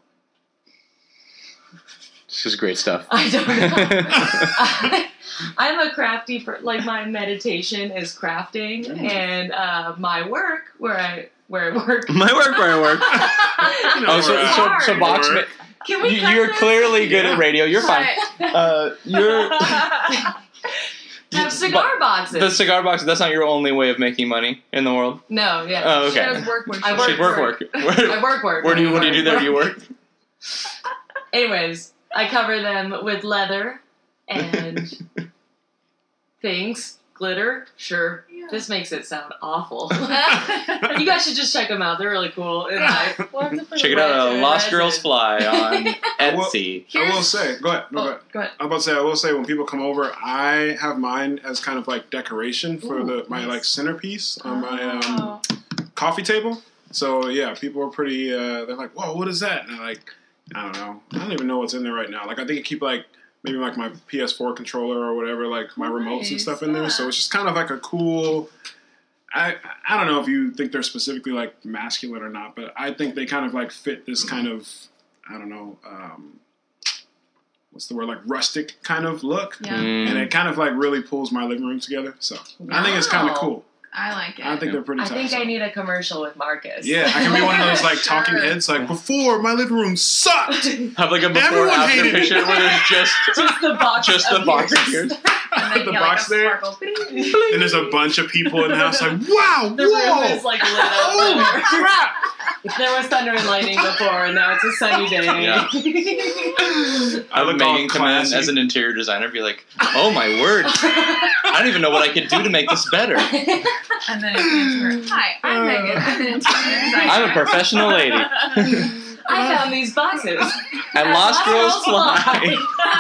[SPEAKER 1] This is great stuff.
[SPEAKER 5] I don't know. I, I'm a crafty per like my meditation is crafting, and uh, my work where I where I work.
[SPEAKER 1] My work, where I work.
[SPEAKER 3] You know,
[SPEAKER 1] Oh, so,
[SPEAKER 3] we're, uh,
[SPEAKER 1] so,
[SPEAKER 5] hard.
[SPEAKER 1] so box.
[SPEAKER 3] Work.
[SPEAKER 1] Ma-
[SPEAKER 5] Can we?
[SPEAKER 1] you,
[SPEAKER 5] cut
[SPEAKER 1] you're
[SPEAKER 5] this?
[SPEAKER 1] clearly good
[SPEAKER 3] Yeah.
[SPEAKER 1] at radio. You're fine.
[SPEAKER 2] Right.
[SPEAKER 1] Uh, you're
[SPEAKER 5] Have cigar boxes.
[SPEAKER 1] the cigar box. That's not your only way of making money in the world.
[SPEAKER 5] no, yeah.
[SPEAKER 1] Oh,
[SPEAKER 2] She
[SPEAKER 1] okay.
[SPEAKER 2] does work where she
[SPEAKER 5] I work
[SPEAKER 1] Should work, work.
[SPEAKER 5] I
[SPEAKER 1] Where,
[SPEAKER 5] work, work.
[SPEAKER 1] where do you? What do you do there? Do you work?
[SPEAKER 5] Anyways, I cover them with leather and things. Glitter, sure.
[SPEAKER 2] Yeah.
[SPEAKER 5] This makes it sound awful. You guys should just check them out. They're really cool. And I, we'll have to put
[SPEAKER 1] Check
[SPEAKER 5] a
[SPEAKER 1] it out.
[SPEAKER 5] resin-
[SPEAKER 1] Uh, Lost
[SPEAKER 5] resin.
[SPEAKER 1] Girls Fly on Etsy.
[SPEAKER 3] I will say, go ahead. No, go
[SPEAKER 2] Oh,
[SPEAKER 3] ahead.
[SPEAKER 2] go ahead.
[SPEAKER 3] I'm about to say, I will say, when people come over, I have mine as kind of like decoration for
[SPEAKER 5] Ooh,
[SPEAKER 3] the my
[SPEAKER 5] nice.
[SPEAKER 3] like centerpiece on my um,
[SPEAKER 2] Oh.
[SPEAKER 3] coffee table. So yeah, people are pretty. Uh, they're like, "Whoa, what is that?" And I'm like, I don't know. I don't even know what's in there right now. Like I think it keep like maybe like my P S four controller or whatever, like my remotes and
[SPEAKER 2] Nice,
[SPEAKER 3] stuff in there.
[SPEAKER 2] yeah.
[SPEAKER 3] So it's just kind of like a cool. I I don't know if you think they're specifically like masculine or not, but I think they kind of like fit this kind of I don't know. Um, what's the word, like rustic kind of look,
[SPEAKER 2] Yeah,
[SPEAKER 1] Mm.
[SPEAKER 3] and it kind of like really pulls my living room together. So I think it's kind of
[SPEAKER 5] Wow.
[SPEAKER 3] cool.
[SPEAKER 2] I like it.
[SPEAKER 3] I think they're pretty
[SPEAKER 5] I
[SPEAKER 3] tight.
[SPEAKER 5] think
[SPEAKER 3] so.
[SPEAKER 5] I need a commercial with Marcus.
[SPEAKER 3] Yeah, I can be one of those like
[SPEAKER 2] Sure.
[SPEAKER 3] talking heads. Like before, my living room sucked.
[SPEAKER 1] Have like a before
[SPEAKER 3] Everyone
[SPEAKER 1] after
[SPEAKER 3] hated it.
[SPEAKER 1] picture where there's just
[SPEAKER 5] Just the box.
[SPEAKER 1] just the
[SPEAKER 5] of
[SPEAKER 1] box
[SPEAKER 5] ears.
[SPEAKER 1] ears.
[SPEAKER 2] And then,
[SPEAKER 3] the
[SPEAKER 2] yeah,
[SPEAKER 3] box
[SPEAKER 2] like a
[SPEAKER 3] there.
[SPEAKER 2] sparkle.
[SPEAKER 3] And there's a bunch of people in the house. Like, wow,
[SPEAKER 5] The room
[SPEAKER 3] whoa,
[SPEAKER 5] is like lit up.
[SPEAKER 3] oh crap!
[SPEAKER 5] There was thunder and lightning before, and now it's a sunny day.
[SPEAKER 1] Yeah. I would
[SPEAKER 3] look all
[SPEAKER 1] Megan come in
[SPEAKER 3] classy.
[SPEAKER 1] as an interior designer, be like, "Oh my word! I don't even know what I could do to make this better.
[SPEAKER 2] And then it's her. Hi, I'm Megan. I'm an interior designer.
[SPEAKER 1] I'm a professional lady
[SPEAKER 5] I found these boxes.
[SPEAKER 1] at Lost Girls Fly."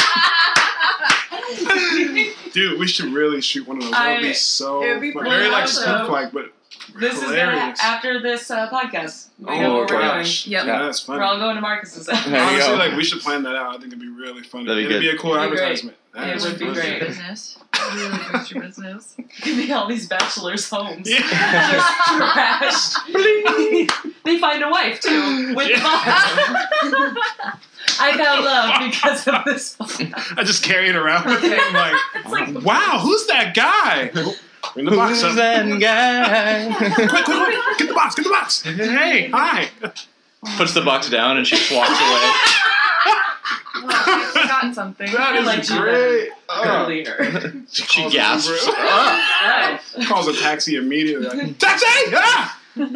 [SPEAKER 3] Dude, we should really shoot one of those. That would
[SPEAKER 5] I-
[SPEAKER 3] be so
[SPEAKER 2] it would be
[SPEAKER 3] fun.
[SPEAKER 2] pretty
[SPEAKER 3] very like
[SPEAKER 5] awesome.
[SPEAKER 3] spoof like, but
[SPEAKER 5] This is gonna
[SPEAKER 3] hilarious.
[SPEAKER 5] after this uh, podcast. We
[SPEAKER 3] Oh
[SPEAKER 5] know
[SPEAKER 3] my
[SPEAKER 5] what we're
[SPEAKER 3] gosh,
[SPEAKER 2] Yep.
[SPEAKER 3] yeah, that's funny.
[SPEAKER 5] doing. We're all going to Marcus's.
[SPEAKER 1] There you
[SPEAKER 3] Honestly,
[SPEAKER 1] go.
[SPEAKER 3] like we should plan that out. I think it'd be really funny.
[SPEAKER 1] That'd be
[SPEAKER 3] It'd
[SPEAKER 1] good.
[SPEAKER 3] be a cool
[SPEAKER 5] It'd be great.
[SPEAKER 3] advertisement. That
[SPEAKER 5] It
[SPEAKER 3] is
[SPEAKER 5] would be
[SPEAKER 3] funny.
[SPEAKER 5] great.
[SPEAKER 2] business. Really boost your business.
[SPEAKER 5] Could be all these bachelors' homes.
[SPEAKER 3] Yeah.
[SPEAKER 5] Just trashed. They find a wife too with the box. I found love because of this box.
[SPEAKER 3] I just carry it around with me. I'm like,
[SPEAKER 5] It's like
[SPEAKER 3] wow, who's that guy? Bring the box
[SPEAKER 1] Who's
[SPEAKER 3] up.
[SPEAKER 1] that guy?
[SPEAKER 3] Quick, quick, quick! Get the box! Get the box! Hey, hi!
[SPEAKER 1] Puts the box down and she just walks away.
[SPEAKER 2] Well, I've forgotten something.
[SPEAKER 3] That is
[SPEAKER 5] like you
[SPEAKER 3] great. Oh.
[SPEAKER 5] earlier.
[SPEAKER 1] She
[SPEAKER 3] Calls
[SPEAKER 1] gasps.
[SPEAKER 3] Uber.
[SPEAKER 5] Right.
[SPEAKER 3] Calls a taxi immediately. Like, taxi! Ah! Dude,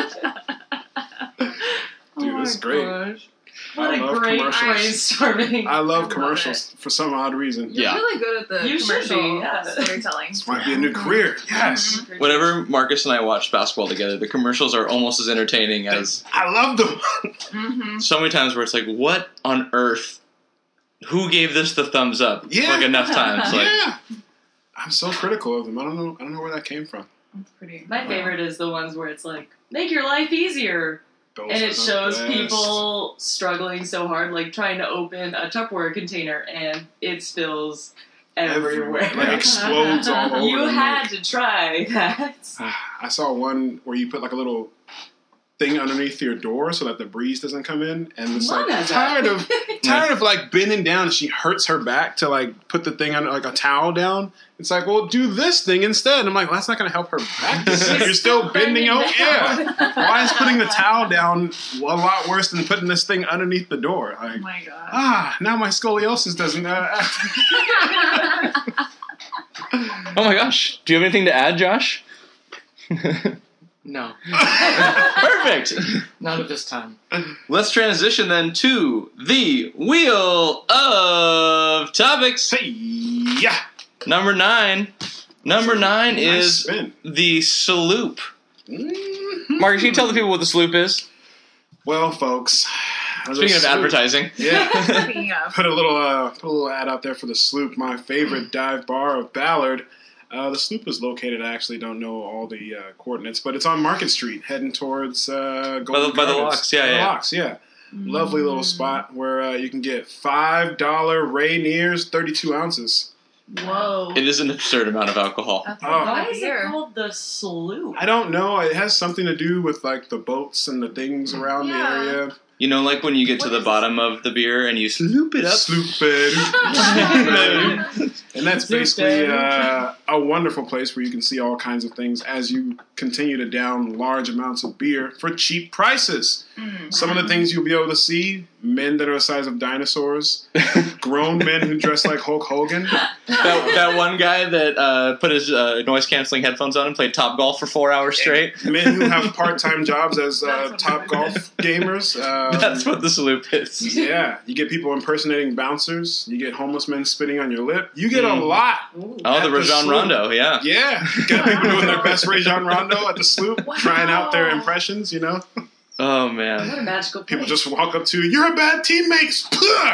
[SPEAKER 2] Oh
[SPEAKER 3] this is
[SPEAKER 2] my
[SPEAKER 3] great.
[SPEAKER 5] Gosh.
[SPEAKER 3] I
[SPEAKER 5] What a
[SPEAKER 3] love
[SPEAKER 5] great
[SPEAKER 3] commercials.
[SPEAKER 5] brainstorming.
[SPEAKER 3] I love
[SPEAKER 2] love
[SPEAKER 3] commercials for some odd reason.
[SPEAKER 2] You're
[SPEAKER 1] Yeah.
[SPEAKER 2] really good at the
[SPEAKER 5] You should
[SPEAKER 2] commercial
[SPEAKER 5] be, yeah.
[SPEAKER 2] storytelling.
[SPEAKER 3] This might be a new career. Yes.
[SPEAKER 1] Whenever Marcus and I watch basketball together, the commercials are almost as entertaining as
[SPEAKER 3] I love them.
[SPEAKER 2] Mm-hmm.
[SPEAKER 1] so many times where it's like, what on earth? Who gave this the thumbs up?
[SPEAKER 3] Yeah.
[SPEAKER 1] Like enough times. Like,
[SPEAKER 3] Yeah. I'm so critical of them. I don't know. I don't know where that came from.
[SPEAKER 2] That's pretty.
[SPEAKER 5] My favorite is the ones where it's like, make your life easier.
[SPEAKER 3] Those
[SPEAKER 5] And
[SPEAKER 3] are
[SPEAKER 5] it
[SPEAKER 3] the
[SPEAKER 5] shows
[SPEAKER 3] best.
[SPEAKER 5] people struggling so hard, like trying to open a Tupperware container and it spills everywhere.
[SPEAKER 3] Like explodes all over.
[SPEAKER 5] You
[SPEAKER 3] them,
[SPEAKER 5] had
[SPEAKER 3] like-
[SPEAKER 5] to try that.
[SPEAKER 3] I saw one where you put like a little thing underneath your door so that the breeze doesn't come in, and it's
[SPEAKER 5] Mom
[SPEAKER 3] like
[SPEAKER 5] has that.
[SPEAKER 3] tired of tired of like bending down. She hurts her back to like put the thing under like a towel down. It's like, well, do this thing instead. And I'm like, well, that's not going to help her back.
[SPEAKER 5] She's
[SPEAKER 3] You're still bending over.
[SPEAKER 5] down.
[SPEAKER 3] Yeah. Why is putting the towel down a lot worse than putting this thing underneath the door?
[SPEAKER 2] Oh
[SPEAKER 3] Like,
[SPEAKER 2] my god.
[SPEAKER 3] ah, now my scoliosis doesn't. Uh,
[SPEAKER 1] oh my gosh. Do you have anything to add, Josh?
[SPEAKER 4] No,
[SPEAKER 1] Perfect.
[SPEAKER 4] not at this time.
[SPEAKER 1] Let's transition then to the Wheel of Topics.
[SPEAKER 3] Hey, yeah.
[SPEAKER 1] Number nine. Number nine
[SPEAKER 3] Nice
[SPEAKER 1] is
[SPEAKER 3] spin.
[SPEAKER 1] the sloop.
[SPEAKER 3] Mhm.
[SPEAKER 1] Marcus, can you tell the people what the sloop is?
[SPEAKER 3] Well, folks. the
[SPEAKER 1] Speaking of
[SPEAKER 3] sloop-
[SPEAKER 1] advertising.
[SPEAKER 3] Yeah.
[SPEAKER 2] Speaking of.
[SPEAKER 3] Put a little uh, put a little ad out there for the Sloop, my favorite dive bar of Ballard. Uh, the Sloop is located. I actually don't know all the uh, coordinates, but it's on Market Street, heading towards uh, Golden
[SPEAKER 1] by the
[SPEAKER 3] Gardens.
[SPEAKER 1] locks, yeah,
[SPEAKER 3] By the
[SPEAKER 1] yeah.
[SPEAKER 3] locks, yeah. Lovely little spot where uh, you can get five dollar Rainier's thirty-two ounces.
[SPEAKER 5] Whoa.
[SPEAKER 1] It is an absurd amount of alcohol.
[SPEAKER 2] That's a
[SPEAKER 3] Oh.
[SPEAKER 2] lot
[SPEAKER 5] Why
[SPEAKER 2] of
[SPEAKER 5] is
[SPEAKER 2] beer.
[SPEAKER 5] it called the Sloop?
[SPEAKER 3] I don't know. It has something to do with like the boats and the things around
[SPEAKER 2] Yeah.
[SPEAKER 3] the area.
[SPEAKER 1] You know, like when you get to
[SPEAKER 2] What
[SPEAKER 1] the
[SPEAKER 2] is
[SPEAKER 1] bottom of the beer and you sloop it up.
[SPEAKER 3] Sloop it. And that's basically uh, a wonderful place where you can see all kinds of things as you continue to down large amounts of beer for cheap prices.
[SPEAKER 2] Mm.
[SPEAKER 3] Some of the things you'll be able to see, men that are the size of dinosaurs, grown men who dress like Hulk Hogan.
[SPEAKER 1] that, that one guy that uh, put his uh, noise-canceling headphones on and played Top Golf for four hours straight.
[SPEAKER 3] Men who have part-time jobs as
[SPEAKER 2] That's
[SPEAKER 3] uh,
[SPEAKER 2] what
[SPEAKER 3] top
[SPEAKER 2] it
[SPEAKER 3] golf
[SPEAKER 2] is.
[SPEAKER 3] gamers. Um,
[SPEAKER 1] That's what the sloop is.
[SPEAKER 3] Yeah, you get people impersonating bouncers. You get homeless men spitting on your lip. You get a
[SPEAKER 1] Mm.
[SPEAKER 3] lot.
[SPEAKER 5] Ooh.
[SPEAKER 1] Oh,
[SPEAKER 3] At
[SPEAKER 1] the
[SPEAKER 3] the
[SPEAKER 1] Rajon
[SPEAKER 3] sloop.
[SPEAKER 1] Rondo, yeah.
[SPEAKER 3] Yeah, you got people doing their best Rajon Rondo at the sloop,
[SPEAKER 2] Wow.
[SPEAKER 3] trying out their impressions, you know?
[SPEAKER 5] What
[SPEAKER 1] Oh,
[SPEAKER 5] a
[SPEAKER 1] man.
[SPEAKER 5] magical place.
[SPEAKER 3] People just walk up to you, you're a bad teammate.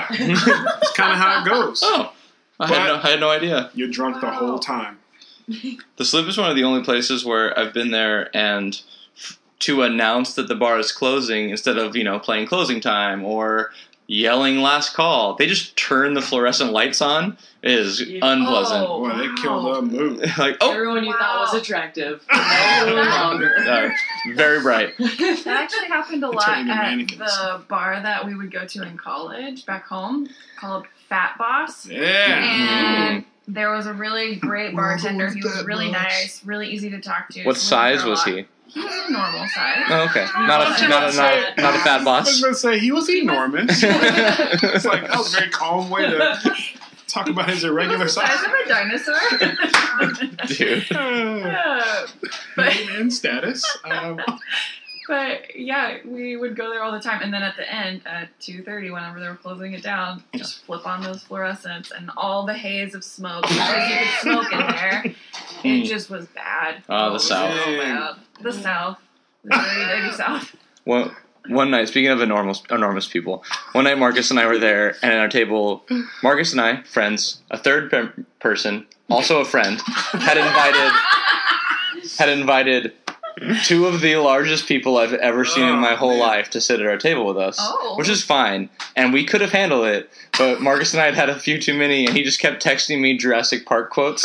[SPEAKER 3] It's kind of how it goes.
[SPEAKER 1] Oh, I had, no, I had no idea.
[SPEAKER 3] You're drunk the
[SPEAKER 2] Wow.
[SPEAKER 3] whole time.
[SPEAKER 1] The Sloop is one of the only places where I've been there and f- to announce that the bar is closing instead of, you know, playing closing time or yelling last call. They just turn the fluorescent lights on. It is
[SPEAKER 5] Yeah.
[SPEAKER 1] unpleasant.
[SPEAKER 2] Oh.
[SPEAKER 3] Boy, they killed
[SPEAKER 2] Wow.
[SPEAKER 3] the mood.
[SPEAKER 1] Like, oh,
[SPEAKER 5] Everyone you thought
[SPEAKER 2] Wow.
[SPEAKER 5] was attractive. No longer.
[SPEAKER 1] uh, very bright.
[SPEAKER 2] That actually happened a
[SPEAKER 3] They're
[SPEAKER 2] lot
[SPEAKER 3] turning into
[SPEAKER 2] at
[SPEAKER 3] mannequins.
[SPEAKER 2] the bar that we would go to in college back home called Fat Boss.
[SPEAKER 3] Yeah.
[SPEAKER 2] And there was a really great bartender. He was
[SPEAKER 3] Fat
[SPEAKER 2] really
[SPEAKER 3] Boss.
[SPEAKER 2] nice, really easy to talk to.
[SPEAKER 1] What
[SPEAKER 2] so we
[SPEAKER 1] size
[SPEAKER 2] were
[SPEAKER 1] was
[SPEAKER 2] a lot-
[SPEAKER 1] he?
[SPEAKER 2] He was a normal size.
[SPEAKER 1] Oh, okay. Not a, not a, not a, not a fat
[SPEAKER 3] I was
[SPEAKER 1] boss.
[SPEAKER 3] going to say, he was enormous. It's like, that was a very calm way to talk about his
[SPEAKER 2] He
[SPEAKER 3] irregular
[SPEAKER 2] was the size
[SPEAKER 3] size.
[SPEAKER 2] of a dinosaur.
[SPEAKER 1] Dude.
[SPEAKER 3] Uh,
[SPEAKER 2] Uh, but
[SPEAKER 3] name and status. Um,
[SPEAKER 2] But yeah, we would go there all the time, and then at the end, at two thirty, whenever they were closing it down, just flip on those fluorescents, and all the haze of smoke, because you could smoke in there. It
[SPEAKER 1] Mm.
[SPEAKER 2] just was bad.
[SPEAKER 1] Oh, the
[SPEAKER 2] it was
[SPEAKER 1] South.
[SPEAKER 2] So bad. The South, the dirty, dirty South.
[SPEAKER 1] One, one night, speaking of enormous, enormous people, one night Marcus and I were there, and at our table, Marcus and I, friends, a third pe- person, also a friend, had invited had invited two of the largest people I've ever seen in my
[SPEAKER 3] Oh,
[SPEAKER 1] whole
[SPEAKER 3] man.
[SPEAKER 1] life to sit at our table with us,
[SPEAKER 2] Oh.
[SPEAKER 1] which is fine, and we could have handled it, but Marcus and I had had a few too many, and he just kept texting me Jurassic Park quotes.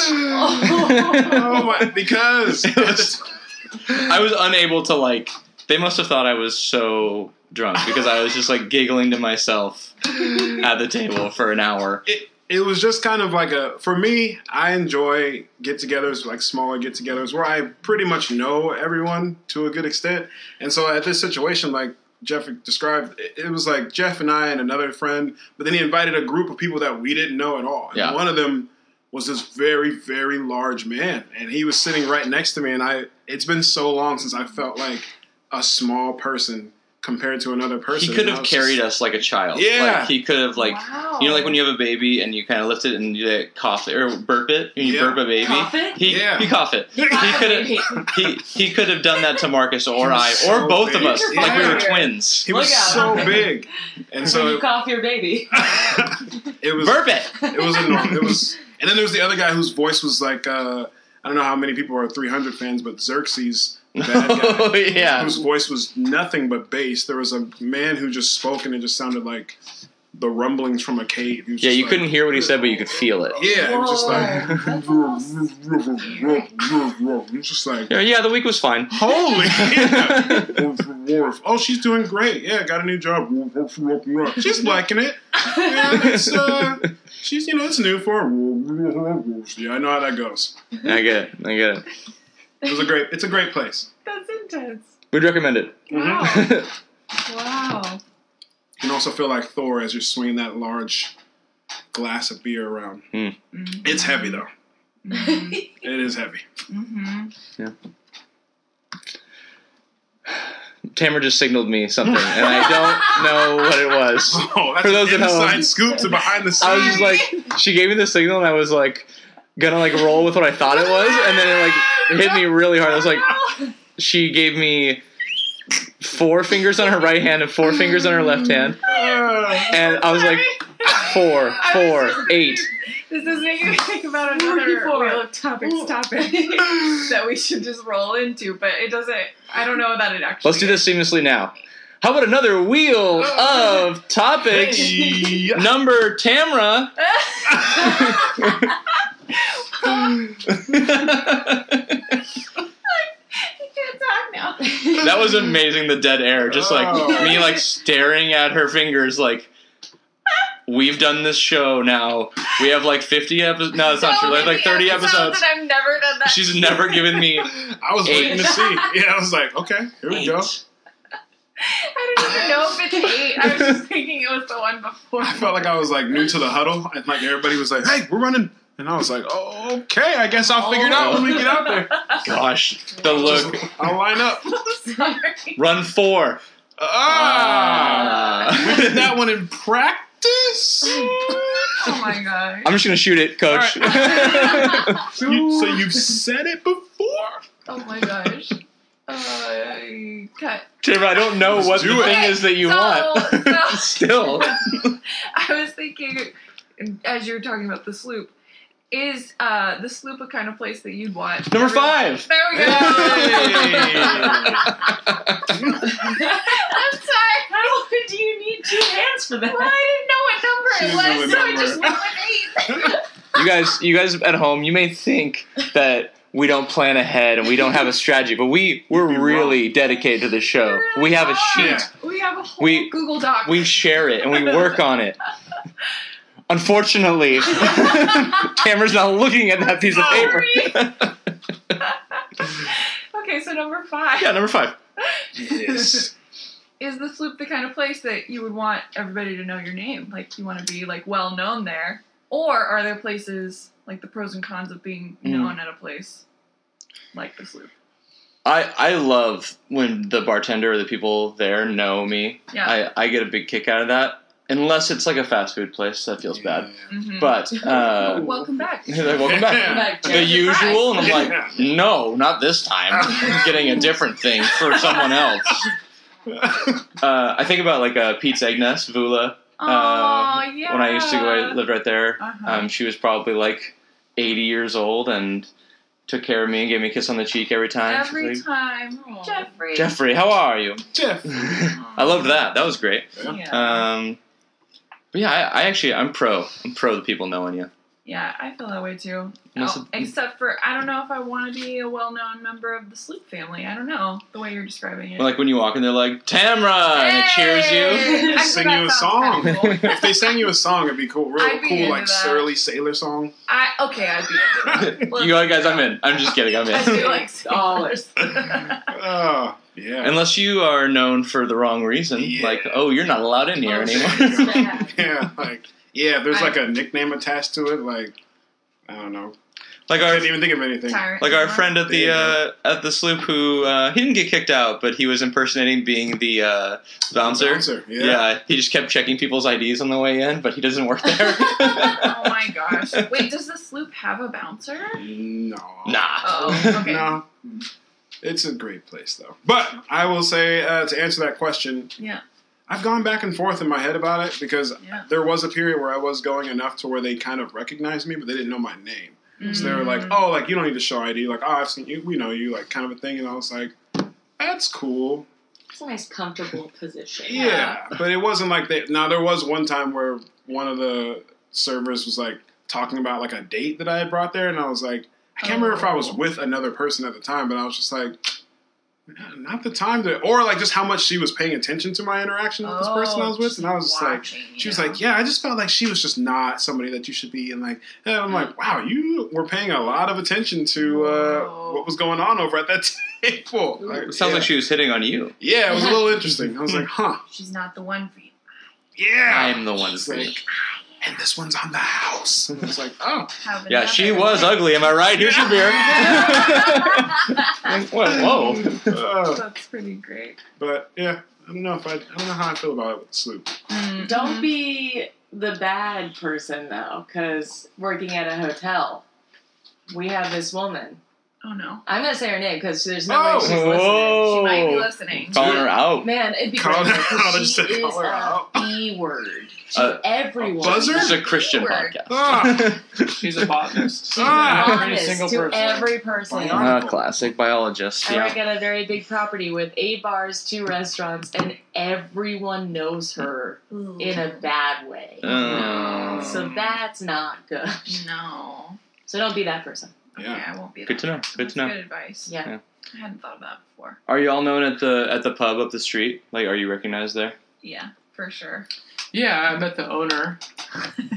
[SPEAKER 3] oh my, because
[SPEAKER 1] It was- I was unable to, like, they must have thought I was so drunk because I was just, like, giggling to myself at the table for an hour.
[SPEAKER 3] it, it was just kind of like a, for me, I enjoy get-togethers, like smaller get-togethers, where I pretty much know everyone to a good extent. And so at this situation, like Jeff described, it, it was like Jeff and I and another friend, but then he invited a group of people that we didn't know at all. And
[SPEAKER 1] Yeah.
[SPEAKER 3] one of them was this very, very large man. And he was sitting right next to me, and I, it's been so long since I felt like a small person compared to another person.
[SPEAKER 1] He could
[SPEAKER 3] And I
[SPEAKER 1] have
[SPEAKER 3] was
[SPEAKER 1] carried
[SPEAKER 3] just-
[SPEAKER 1] us like a child.
[SPEAKER 3] Yeah.
[SPEAKER 1] Like, he could have, like,
[SPEAKER 2] Wow.
[SPEAKER 1] you know, like when you have a baby and you kind of lift it and you like, cough it, or burp it, and you
[SPEAKER 3] Yeah.
[SPEAKER 1] burp a baby.
[SPEAKER 5] Cough it?
[SPEAKER 1] He,
[SPEAKER 3] Yeah.
[SPEAKER 1] he cough it.
[SPEAKER 5] You
[SPEAKER 1] He
[SPEAKER 5] cough
[SPEAKER 1] could
[SPEAKER 5] it,
[SPEAKER 1] have he, he could have done that to Marcus or
[SPEAKER 3] was
[SPEAKER 1] I,
[SPEAKER 3] so
[SPEAKER 1] or both
[SPEAKER 3] big.
[SPEAKER 1] of us.
[SPEAKER 5] You're
[SPEAKER 1] Like we were
[SPEAKER 5] fire.
[SPEAKER 1] twins.
[SPEAKER 3] He was
[SPEAKER 5] Look out.
[SPEAKER 3] so big. And
[SPEAKER 5] So you
[SPEAKER 3] so
[SPEAKER 5] cough your baby.
[SPEAKER 3] it was
[SPEAKER 1] Burp it!
[SPEAKER 3] It was enormous. It was, and then there was the other guy whose voice was like, uh, I don't know how many people are three hundred fans, but Xerxes, the bad guy,
[SPEAKER 1] Oh, yeah.
[SPEAKER 3] whose voice was nothing but bass. There was a man who just spoke, and it just sounded like the rumblings from a cave. He was
[SPEAKER 1] Yeah,
[SPEAKER 3] just
[SPEAKER 1] you
[SPEAKER 3] like-
[SPEAKER 1] couldn't hear what he said, but you could feel it.
[SPEAKER 3] Yeah, it was just like,
[SPEAKER 2] Whoa, that's
[SPEAKER 3] it was just like,
[SPEAKER 1] Yeah, yeah, the week was fine.
[SPEAKER 3] holy, yeah. Oh, she's doing great. Yeah, got a new job. She's liking it. Yeah, it's, uh, she's, you know, it's new for her. Yeah, I know how that goes.
[SPEAKER 1] I get it. I get it.
[SPEAKER 3] It was a great, it's a great place.
[SPEAKER 2] That's intense.
[SPEAKER 1] We'd recommend it.
[SPEAKER 2] Wow.
[SPEAKER 3] Mm-hmm.
[SPEAKER 2] Wow.
[SPEAKER 3] You can also feel like Thor as you're swinging that large glass of beer around.
[SPEAKER 2] Mm-hmm.
[SPEAKER 3] It's heavy, though.
[SPEAKER 2] Mm-hmm.
[SPEAKER 3] It is heavy.
[SPEAKER 2] Mm-hmm.
[SPEAKER 1] Tamara just signaled me something, and I don't know what it was.
[SPEAKER 3] Oh, that's
[SPEAKER 1] For those
[SPEAKER 3] an
[SPEAKER 1] at home.
[SPEAKER 3] inside scoop to behind the scenes.
[SPEAKER 1] I was just like, she gave me the signal, and I was like, gonna like roll with what I thought it was, and then it like hit me really hard. I was like, she gave me four fingers on her right hand and four fingers on her left hand,
[SPEAKER 3] Uh,
[SPEAKER 1] and I was like, four, four, eight.
[SPEAKER 2] This is making me think about another
[SPEAKER 5] forty-four.
[SPEAKER 2] Wheel of Topics topic that we should just roll into, but it doesn't. I don't know that it actually.
[SPEAKER 1] Let's do this seamlessly now. How about another wheel of topics?
[SPEAKER 3] Hey.
[SPEAKER 1] Number Tamra.
[SPEAKER 2] You can't talk now.
[SPEAKER 1] That was amazing, the dead air. Just like
[SPEAKER 3] Oh.
[SPEAKER 1] me like staring at her fingers like, we've done this show now. We have like fifty episodes. No, it's not true. Like, like thirty episodes.
[SPEAKER 2] And I've never done that.
[SPEAKER 1] She's never given me
[SPEAKER 3] I was
[SPEAKER 1] Eight.
[SPEAKER 3] waiting to see. Yeah, I was like, okay, here we go.
[SPEAKER 1] eight.
[SPEAKER 2] I don't even know if it's eight. I was just thinking it was the one before.
[SPEAKER 3] I felt like I was like new to the huddle, and like everybody was like, "Hey, we're running," and I was like, "Oh, okay, I guess I'll figure it out when we get out there."
[SPEAKER 1] Gosh, the look.
[SPEAKER 3] Just- I'll line up.
[SPEAKER 2] Sorry.
[SPEAKER 1] Run four.
[SPEAKER 3] Ah,
[SPEAKER 1] Ah.
[SPEAKER 3] we did that one in practice.
[SPEAKER 2] Oh my gosh.
[SPEAKER 1] I'm just gonna shoot it, coach.
[SPEAKER 3] You- so you've said it before.
[SPEAKER 2] Oh my gosh. Uh, cut.
[SPEAKER 1] Tim, I don't know
[SPEAKER 3] Let's
[SPEAKER 1] what
[SPEAKER 3] do
[SPEAKER 1] the
[SPEAKER 3] it.
[SPEAKER 1] thing is that you
[SPEAKER 2] So-
[SPEAKER 1] want.
[SPEAKER 2] so-
[SPEAKER 1] Still.
[SPEAKER 2] I was thinking, as you were talking about the sloop, is uh, the sloop a kind of place that you'd want?
[SPEAKER 1] Number five.
[SPEAKER 2] There we go.
[SPEAKER 3] Hey.
[SPEAKER 2] I'm sorry.
[SPEAKER 5] How do you need two hands for that?
[SPEAKER 2] Well, I didn't know what number
[SPEAKER 3] She
[SPEAKER 2] it
[SPEAKER 3] didn't know
[SPEAKER 2] was,
[SPEAKER 3] what
[SPEAKER 2] so I
[SPEAKER 3] number.
[SPEAKER 2] just went with eight.
[SPEAKER 1] You guys, you guys at home, you may think that we don't plan ahead and we don't have a strategy, but we we're
[SPEAKER 3] You'd be
[SPEAKER 1] really dedicated to the show. We have a sheet.
[SPEAKER 3] Yeah.
[SPEAKER 2] We have a whole
[SPEAKER 1] We-
[SPEAKER 2] Google Doc.
[SPEAKER 1] We share it and we work on it. Unfortunately, Tamara's not looking at that piece of paper.
[SPEAKER 2] Okay, so number five.
[SPEAKER 1] Yeah, number five.
[SPEAKER 3] Yes.
[SPEAKER 2] Is the sloop the kind of place that you would want everybody to know your name? Like, you want to be, like, well known there? Or are there places, like, the pros and cons of being
[SPEAKER 1] Mm.
[SPEAKER 2] known at a place like the sloop?
[SPEAKER 1] I, I love when the bartender or the people there know me.
[SPEAKER 2] Yeah.
[SPEAKER 1] I, I get a big kick out of that. Unless it's like a fast food place, that feels bad.
[SPEAKER 2] Mhm.
[SPEAKER 1] But, uh,
[SPEAKER 2] Welcome back.
[SPEAKER 1] they're like, welcome back.
[SPEAKER 3] Yeah.
[SPEAKER 5] Like,
[SPEAKER 1] The
[SPEAKER 2] Here's your
[SPEAKER 1] usual, and I'm
[SPEAKER 3] Yeah.
[SPEAKER 1] like, no, not this time. I'm getting a different thing for someone else. Uh, I think about like a Pete's Egg Nest, Vula.
[SPEAKER 2] Oh,
[SPEAKER 1] Uh,
[SPEAKER 2] yeah.
[SPEAKER 1] When I used to go, I lived right there.
[SPEAKER 2] Uh-huh.
[SPEAKER 1] Um, she was probably like eighty years old and took care of me and gave me a kiss on the cheek every time. She's
[SPEAKER 2] Every
[SPEAKER 1] like,
[SPEAKER 2] time.
[SPEAKER 5] Aw.
[SPEAKER 2] Jeffrey.
[SPEAKER 1] Jeffrey, how are you?
[SPEAKER 3] Jeff.
[SPEAKER 1] I loved that. That was great.
[SPEAKER 2] Yeah.
[SPEAKER 1] Um, but yeah, I, I actually, I'm pro. I'm pro the people knowing you.
[SPEAKER 2] Yeah, I feel that way too.
[SPEAKER 1] Unless
[SPEAKER 2] Oh,
[SPEAKER 1] it-
[SPEAKER 2] except for, I don't know if I want to be a well-known member of the Sloop family. I don't know the way you're describing it.
[SPEAKER 1] Like when you walk in, they're like, Tamra! And it cheers you.
[SPEAKER 2] Hey!
[SPEAKER 3] Sing
[SPEAKER 2] Actually,
[SPEAKER 3] you a
[SPEAKER 2] that sounds kinda
[SPEAKER 3] song.
[SPEAKER 2] cool.
[SPEAKER 3] If they sang you a song, it'd be cool. Real
[SPEAKER 2] I'd be
[SPEAKER 3] cool,
[SPEAKER 2] into
[SPEAKER 3] like
[SPEAKER 2] that.
[SPEAKER 3] surly sailor song.
[SPEAKER 2] I okay, I'd be into that. Let's
[SPEAKER 1] You
[SPEAKER 2] do
[SPEAKER 1] guys,
[SPEAKER 2] that.
[SPEAKER 1] I'm in. I'm just kidding. I'm
[SPEAKER 2] I do
[SPEAKER 1] in.
[SPEAKER 2] like
[SPEAKER 5] Dollars.
[SPEAKER 3] Oh, yeah.
[SPEAKER 1] Unless you are known for the wrong reason,
[SPEAKER 3] Yeah.
[SPEAKER 1] like, oh, you're not allowed in here
[SPEAKER 5] Oh,
[SPEAKER 1] anymore.
[SPEAKER 5] sure.
[SPEAKER 3] Yeah, like, yeah, there's
[SPEAKER 2] I-
[SPEAKER 3] like a nickname attached to it. Like, I don't know.
[SPEAKER 1] like
[SPEAKER 3] I
[SPEAKER 1] our
[SPEAKER 3] couldn't even think of anything.
[SPEAKER 2] Tyrant.
[SPEAKER 1] like our friend at the
[SPEAKER 3] There
[SPEAKER 1] uh, at the sloop who uh, he didn't get kicked out, but he was impersonating being the uh, bouncer.
[SPEAKER 3] Bouncer, yeah.
[SPEAKER 1] Yeah, he just kept checking people's I Ds on the way in, but he doesn't work there.
[SPEAKER 2] Oh my gosh! Wait, does the Sloop have a bouncer?
[SPEAKER 3] No.
[SPEAKER 1] Nah.
[SPEAKER 2] Oh, okay.
[SPEAKER 3] No. It's a great place, though. But I will say, uh, to answer that question,
[SPEAKER 2] Yeah.
[SPEAKER 3] I've gone back and forth in my head about it because
[SPEAKER 2] Yeah.
[SPEAKER 3] there was a period where I was going enough to where they kind of recognized me, but they didn't know my name. So they were like,
[SPEAKER 2] Mm.
[SPEAKER 3] oh, like, you don't need to show I D. Like, oh, I've seen you. We know you, like, kind of a thing. And I was like, that's cool.
[SPEAKER 5] It's a nice, comfortable position.
[SPEAKER 3] Yeah. But it wasn't like they. Now, there was one time where one of the servers was, like, talking about, like, a date that I had brought there. And I was like, I can't remember if I was
[SPEAKER 2] Oh.
[SPEAKER 3] with another person at the time, but I was just like, not the time to. Or, like, just how much she was paying attention to my interaction with this person I was with. And I was just like,
[SPEAKER 2] watching,
[SPEAKER 3] she was
[SPEAKER 2] yeah.
[SPEAKER 3] like, yeah, I just felt like she was just not somebody that you should be. And like, and I'm like, wow, you were paying a lot of attention to uh,
[SPEAKER 2] Whoa.
[SPEAKER 3] what was going on over at that table. Like,
[SPEAKER 1] It sounds
[SPEAKER 3] yeah.
[SPEAKER 1] like she was hitting on you.
[SPEAKER 3] Yeah, it was a little interesting. I was like, huh,
[SPEAKER 2] She's not the one for you.
[SPEAKER 3] yeah.
[SPEAKER 1] I'm the one
[SPEAKER 3] It's
[SPEAKER 1] for you.
[SPEAKER 3] like, and this one's on the house. And it's like, oh,
[SPEAKER 2] Have
[SPEAKER 1] Yeah,
[SPEAKER 2] another
[SPEAKER 1] she
[SPEAKER 2] one.
[SPEAKER 1] was ugly. Am I right? Here's your beer. Like, what? Whoa.
[SPEAKER 3] uh,
[SPEAKER 2] That's pretty great.
[SPEAKER 3] but yeah, I don't know if I, I don't know how I feel about it with the sloop.
[SPEAKER 2] Mm.
[SPEAKER 5] Don't be the bad person, though, because working at a hotel, we have this woman.
[SPEAKER 2] Oh no.
[SPEAKER 5] I'm gonna say her name because there's no
[SPEAKER 3] Oh.
[SPEAKER 5] way she's listening.
[SPEAKER 2] She might be
[SPEAKER 1] Whoa.
[SPEAKER 2] listening.
[SPEAKER 1] Calling her out.
[SPEAKER 5] Man, it'd be
[SPEAKER 3] Call
[SPEAKER 5] great
[SPEAKER 3] her out.
[SPEAKER 5] because
[SPEAKER 3] I
[SPEAKER 5] she
[SPEAKER 3] said
[SPEAKER 5] is
[SPEAKER 3] call her out.
[SPEAKER 5] a B word to
[SPEAKER 1] Uh,
[SPEAKER 5] everyone.
[SPEAKER 3] buzzer?
[SPEAKER 1] It's a Christian
[SPEAKER 2] Keyword.
[SPEAKER 1] podcast.
[SPEAKER 3] Ah.
[SPEAKER 4] She's a botanist.
[SPEAKER 5] She's
[SPEAKER 3] Ah.
[SPEAKER 5] honest
[SPEAKER 4] Every single
[SPEAKER 5] to
[SPEAKER 4] person.
[SPEAKER 5] every person.
[SPEAKER 3] Wow.
[SPEAKER 1] Uh, classic biologist.
[SPEAKER 5] I
[SPEAKER 1] Yeah.
[SPEAKER 5] work at a very big property with eight bars, two restaurants, and everyone knows her
[SPEAKER 2] Ooh.
[SPEAKER 5] in a bad way.
[SPEAKER 1] Uh,
[SPEAKER 5] So that's not good.
[SPEAKER 2] No.
[SPEAKER 5] So don't be that person.
[SPEAKER 2] Okay,
[SPEAKER 3] Yeah.
[SPEAKER 2] I won't be.
[SPEAKER 1] Good
[SPEAKER 2] that.
[SPEAKER 1] to know. Good
[SPEAKER 2] That's
[SPEAKER 1] to know.
[SPEAKER 2] Good advice.
[SPEAKER 5] Yeah.
[SPEAKER 1] Yeah.
[SPEAKER 2] I hadn't thought of that before.
[SPEAKER 1] Are you all known at the at the pub up the street? Like, are you recognized there?
[SPEAKER 2] Yeah, for sure.
[SPEAKER 4] Yeah, I met the owner.
[SPEAKER 2] Part of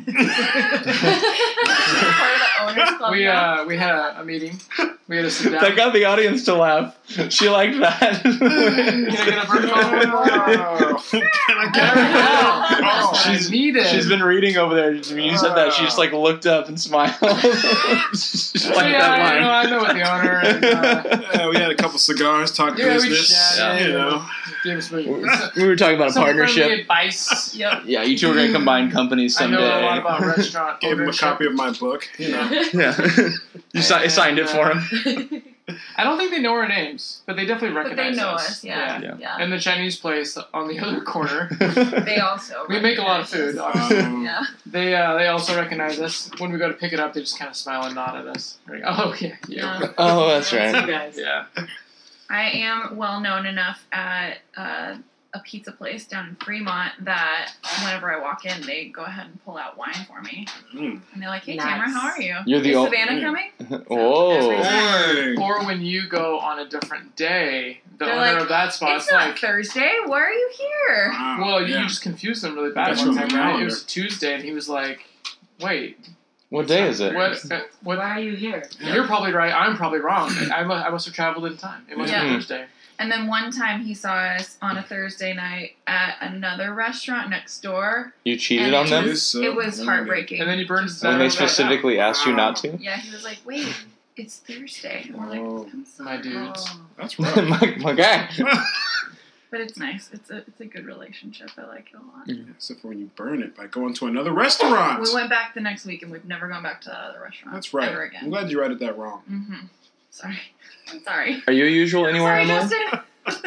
[SPEAKER 2] the owners club.
[SPEAKER 4] We
[SPEAKER 2] now?
[SPEAKER 4] uh we had a, a meeting. We had to sit down.
[SPEAKER 1] That got the audience to laugh. She liked that.
[SPEAKER 4] Can I get a bird call?
[SPEAKER 3] Oh. Can I
[SPEAKER 4] There
[SPEAKER 3] get
[SPEAKER 4] we
[SPEAKER 3] her?
[SPEAKER 4] go.
[SPEAKER 3] Oh.
[SPEAKER 4] That's what I needed.
[SPEAKER 1] She's been reading over there. When you said that, she just like looked up and smiled. She
[SPEAKER 4] So,
[SPEAKER 1] liked
[SPEAKER 4] yeah,
[SPEAKER 1] that
[SPEAKER 4] you know,
[SPEAKER 1] line.
[SPEAKER 4] I know with the owner. And, uh,
[SPEAKER 3] Yeah, we had a couple cigars, talked
[SPEAKER 4] yeah, we
[SPEAKER 3] business.
[SPEAKER 4] chatted.
[SPEAKER 3] You know.
[SPEAKER 4] Gave us some,
[SPEAKER 1] We were talking about a
[SPEAKER 4] some friendly
[SPEAKER 1] partnership.
[SPEAKER 4] advice.
[SPEAKER 2] Yep.
[SPEAKER 1] Yeah, you two are gonna combine companies
[SPEAKER 4] I
[SPEAKER 1] someday.
[SPEAKER 4] know a lot about restaurant
[SPEAKER 3] Gave him a
[SPEAKER 4] ownership.
[SPEAKER 3] copy of my book. You know.
[SPEAKER 1] Yeah, you si- signed it for him.
[SPEAKER 4] I don't think they know our names, but they definitely
[SPEAKER 2] But
[SPEAKER 4] recognize
[SPEAKER 2] they know
[SPEAKER 4] us.
[SPEAKER 2] us. Yeah.
[SPEAKER 1] Yeah.
[SPEAKER 2] Yeah.
[SPEAKER 4] And the Chinese place on the other corner,
[SPEAKER 2] They also.
[SPEAKER 4] we make a lot of
[SPEAKER 2] recognize
[SPEAKER 4] food.
[SPEAKER 2] us.
[SPEAKER 4] Obviously.
[SPEAKER 3] Um,
[SPEAKER 2] Yeah.
[SPEAKER 4] They uh, they also recognize us. When we go to pick it up, they just kind of smile and nod at us. We're like, oh yeah, yeah,
[SPEAKER 2] Yeah.
[SPEAKER 1] Oh, that's
[SPEAKER 5] You
[SPEAKER 1] right.
[SPEAKER 5] guys.
[SPEAKER 4] yeah.
[SPEAKER 2] I am well known enough at uh, a pizza place down in Fremont that whenever I walk in, they go ahead and pull out wine for me.
[SPEAKER 3] Mm.
[SPEAKER 2] And they're like, "Hey,
[SPEAKER 5] Nice.
[SPEAKER 2] Tamara, how are you?
[SPEAKER 1] You're the
[SPEAKER 2] Is
[SPEAKER 1] ol-
[SPEAKER 2] Savannah
[SPEAKER 3] Mm.
[SPEAKER 2] coming?"
[SPEAKER 1] Oh,
[SPEAKER 3] Hey.
[SPEAKER 4] Or when you go on a different day, the
[SPEAKER 2] They're
[SPEAKER 4] owner
[SPEAKER 2] like,
[SPEAKER 4] of that spot's
[SPEAKER 2] It's not
[SPEAKER 4] like,
[SPEAKER 2] Thursday. Why are you here?
[SPEAKER 3] Wow.
[SPEAKER 4] well, you,
[SPEAKER 3] yeah.
[SPEAKER 4] you just confused them really bad
[SPEAKER 3] That's
[SPEAKER 4] one
[SPEAKER 3] on
[SPEAKER 4] time,
[SPEAKER 3] the
[SPEAKER 4] right? It
[SPEAKER 3] calendar.
[SPEAKER 4] was a Tuesday, and he was like, wait,
[SPEAKER 1] what day is it?
[SPEAKER 4] what? Uh, what?
[SPEAKER 5] Why are you here?
[SPEAKER 4] You're probably right. I'm probably wrong. I, mu- I must have traveled in time. It must
[SPEAKER 2] Yeah.
[SPEAKER 4] be Thursday.
[SPEAKER 2] And then one time he saw us on a Thursday night at another restaurant next door.
[SPEAKER 1] You cheated
[SPEAKER 2] And
[SPEAKER 1] on
[SPEAKER 2] it
[SPEAKER 1] them?
[SPEAKER 2] was- It was heartbreaking.
[SPEAKER 4] And then you burned
[SPEAKER 1] When they
[SPEAKER 4] that-
[SPEAKER 1] specifically asked you not to?
[SPEAKER 2] Yeah, he was like, "Wait, it's Thursday." And we're like,
[SPEAKER 3] Oh.
[SPEAKER 2] "I'm sorry."
[SPEAKER 4] My dudes.
[SPEAKER 5] Oh.
[SPEAKER 3] That's
[SPEAKER 1] my,
[SPEAKER 3] rough.
[SPEAKER 1] my guy.
[SPEAKER 2] But it's nice. It's a it's a good relationship. I like it a lot.
[SPEAKER 3] Except for when you burn it by going to another restaurant.
[SPEAKER 2] We went back the next week and we've never gone back to that other restaurant.
[SPEAKER 3] That's right.
[SPEAKER 2] Ever
[SPEAKER 3] I'm
[SPEAKER 2] again.
[SPEAKER 3] glad you read that wrong.
[SPEAKER 2] Mm-hmm. Sorry. I'm sorry.
[SPEAKER 1] Are you usual anywhere,
[SPEAKER 2] Sorry,
[SPEAKER 1] Emily?
[SPEAKER 2] Justin.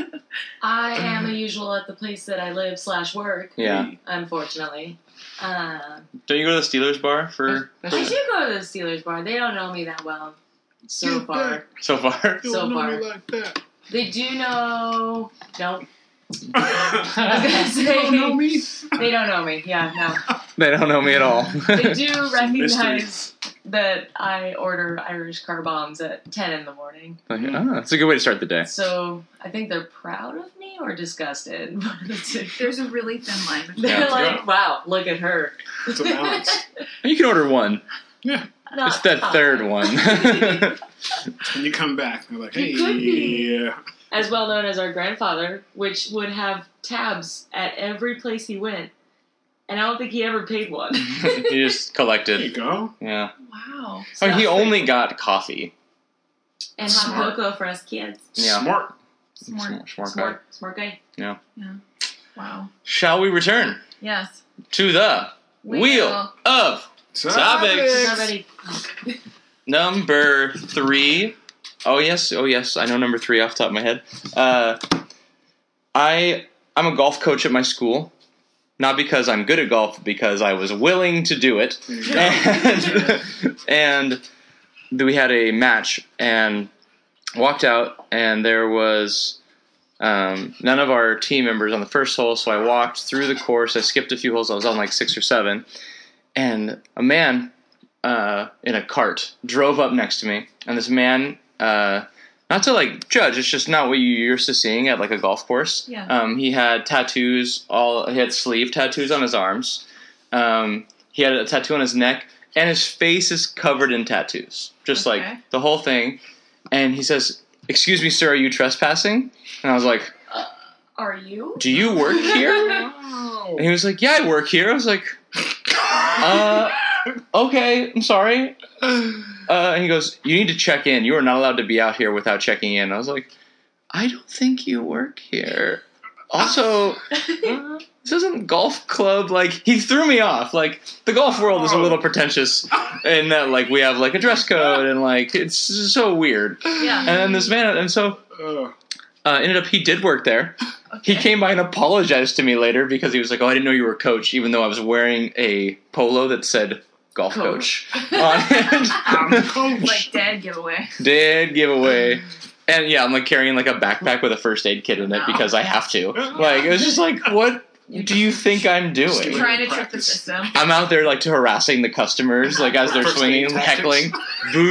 [SPEAKER 5] I am a usual at the place that I live slash work.
[SPEAKER 1] Yeah.
[SPEAKER 5] Unfortunately. Um,
[SPEAKER 1] Don't you go to the Steelers bar for,
[SPEAKER 4] That's-
[SPEAKER 5] I
[SPEAKER 1] for
[SPEAKER 5] do go to the Steelers bar. They don't know me that well so
[SPEAKER 3] Get
[SPEAKER 5] far.
[SPEAKER 3] back.
[SPEAKER 1] so far?
[SPEAKER 3] You
[SPEAKER 5] So
[SPEAKER 3] don't know
[SPEAKER 5] far.
[SPEAKER 3] me like that.
[SPEAKER 5] They do know. Nope.
[SPEAKER 3] you
[SPEAKER 5] I was gonna say
[SPEAKER 3] don't know me.
[SPEAKER 5] they don't know me. Yeah, no.
[SPEAKER 1] They don't know me at all.
[SPEAKER 5] They do recognize that I order Irish car bombs at ten in the morning.
[SPEAKER 1] Like, oh, that's a good way to start the day.
[SPEAKER 5] So I think they're proud of me or disgusted.
[SPEAKER 2] There's a really thin line between
[SPEAKER 5] They're
[SPEAKER 1] Yeah.
[SPEAKER 5] like,
[SPEAKER 3] Yeah.
[SPEAKER 5] wow, look at her.
[SPEAKER 3] It's a balance.
[SPEAKER 1] You can order one.
[SPEAKER 5] Not
[SPEAKER 1] It's that
[SPEAKER 5] five.
[SPEAKER 1] third one.
[SPEAKER 3] When you come back, they're like,
[SPEAKER 5] You
[SPEAKER 3] hey.
[SPEAKER 5] could be.
[SPEAKER 3] Yeah.
[SPEAKER 5] As well known as our grandfather, which would have tabs at every place he went. And I don't think he ever paid one.
[SPEAKER 1] He just
[SPEAKER 3] There you
[SPEAKER 1] collected.
[SPEAKER 3] go.
[SPEAKER 1] Yeah.
[SPEAKER 2] Wow.
[SPEAKER 1] Oh, he only got coffee.
[SPEAKER 5] And hot
[SPEAKER 3] Smart.
[SPEAKER 5] cocoa for us kids.
[SPEAKER 1] Yeah.
[SPEAKER 3] Smart.
[SPEAKER 2] Smart.
[SPEAKER 1] Smart guy.
[SPEAKER 5] Smart, smart guy.
[SPEAKER 2] Wow.
[SPEAKER 1] Shall we return
[SPEAKER 2] Yes.
[SPEAKER 1] to the wheel of Topics.
[SPEAKER 5] Somebody.
[SPEAKER 1] number three? Oh yes, oh yes, I know number three off the top of my head. Uh, I I'm a golf coach at my school, not because I'm good at golf, but because I was willing to do it.
[SPEAKER 3] There you go.
[SPEAKER 1] And, and then we had a match and walked out, and there was um, none of our team members on the first hole. So I walked through the course. I skipped a few holes. I was on like six or seven, and a man uh, in a cart drove up next to me. And this man, uh, not to like judge, it's just not what you're used to seeing at like a golf course.
[SPEAKER 2] Yeah.
[SPEAKER 1] Um, he had tattoos. All he had sleeve tattoos on his arms. Um, he had a tattoo on his neck, and his face is covered in tattoos, just
[SPEAKER 2] Okay.
[SPEAKER 1] like the whole thing. And he says, "Excuse me, sir, are you trespassing?" And I was like,
[SPEAKER 5] Are you?
[SPEAKER 1] "Do you work here?"
[SPEAKER 3] Wow.
[SPEAKER 1] And he was like, "Yeah, I work here." I was like, "Uh, okay, I'm sorry." Uh, and he goes, "You need to check in. You are not allowed to be out here without checking in." I was like, "I don't think you work here." Also, this isn't golf club. Like, he threw me off. Like, the golf world is a little pretentious in that, like, we have, like, a dress code and, like, it's so weird.
[SPEAKER 2] Yeah.
[SPEAKER 1] And then this man, and so,
[SPEAKER 3] Ugh.
[SPEAKER 1] uh, ended up, he did work there.
[SPEAKER 2] Okay.
[SPEAKER 1] He came by and apologized to me later because he was like, oh, I didn't know you were a coach, even though I was wearing a polo that said golf coach,
[SPEAKER 2] Coach.
[SPEAKER 1] on it.
[SPEAKER 3] I'm coach.
[SPEAKER 2] Like dad giveaway.
[SPEAKER 1] Dead giveaway. And yeah, I'm like carrying like a backpack with a first aid kit in it
[SPEAKER 2] No.
[SPEAKER 1] because I have to. Like, it was just like, what do you think I'm
[SPEAKER 2] You're
[SPEAKER 1] doing?
[SPEAKER 2] trying to trick the
[SPEAKER 3] Practice.
[SPEAKER 2] system.
[SPEAKER 1] I'm out there like to harassing the customers, like as they're
[SPEAKER 3] First
[SPEAKER 1] swinging
[SPEAKER 3] aid
[SPEAKER 1] and
[SPEAKER 3] tactics.
[SPEAKER 1] heckling.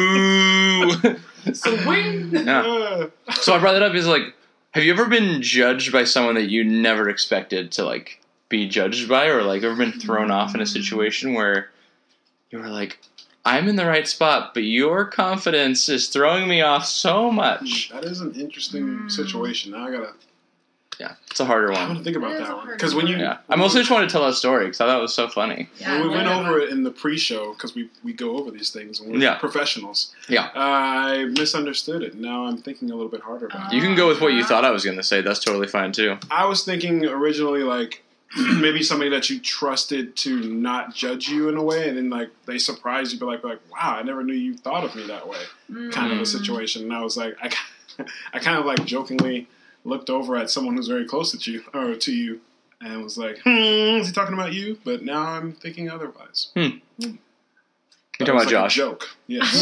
[SPEAKER 1] Boo!
[SPEAKER 4] Swing.
[SPEAKER 1] Yeah.
[SPEAKER 3] Uh,
[SPEAKER 1] So I brought that up is like, have you ever been judged by someone that you never expected to like be judged by, or like ever been thrown off in a situation where you were like, I'm in the right spot, but your confidence is throwing me off so much.
[SPEAKER 3] that is an interesting
[SPEAKER 2] Mm.
[SPEAKER 3] situation. Now I gotta.
[SPEAKER 1] Yeah, it's a harder
[SPEAKER 3] I want
[SPEAKER 1] one.
[SPEAKER 3] to think about
[SPEAKER 2] That is
[SPEAKER 3] that
[SPEAKER 2] a
[SPEAKER 3] one
[SPEAKER 2] hard
[SPEAKER 3] because when you
[SPEAKER 1] Yeah, I mostly just wanted to tell that story because I thought it was so funny.
[SPEAKER 2] Yeah,
[SPEAKER 3] when we
[SPEAKER 2] I
[SPEAKER 3] went
[SPEAKER 2] love
[SPEAKER 3] over
[SPEAKER 2] that.
[SPEAKER 3] it in the pre-show because we, we go over these things and we're
[SPEAKER 1] Yeah.
[SPEAKER 3] professionals.
[SPEAKER 1] Yeah.
[SPEAKER 3] Uh, I misunderstood it. Now I'm thinking a little bit harder about it.
[SPEAKER 1] You can go with what you thought I was going to say. That's totally fine too.
[SPEAKER 3] I was thinking originally like maybe somebody that you trusted to not judge you in a way, and then like they surprise you, but like like wow, I never knew you thought of me that way. Kind of a
[SPEAKER 2] Mm.
[SPEAKER 3] situation. And I was like, I, I kind of like jokingly looked over at someone who's very close to you or to you, and was like, hmm, is he talking about you? But now I'm thinking otherwise.
[SPEAKER 1] You're
[SPEAKER 3] That
[SPEAKER 1] talking
[SPEAKER 3] was
[SPEAKER 1] about
[SPEAKER 3] like a
[SPEAKER 1] Josh.
[SPEAKER 3] joke. Yes.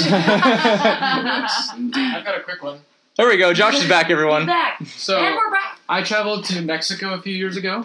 [SPEAKER 3] yes, indeed.
[SPEAKER 4] I've got a quick one.
[SPEAKER 1] There we go. Josh is back,
[SPEAKER 2] We're
[SPEAKER 1] everyone.
[SPEAKER 2] back.
[SPEAKER 4] So
[SPEAKER 2] and we're back.
[SPEAKER 4] I traveled to Mexico a few years ago,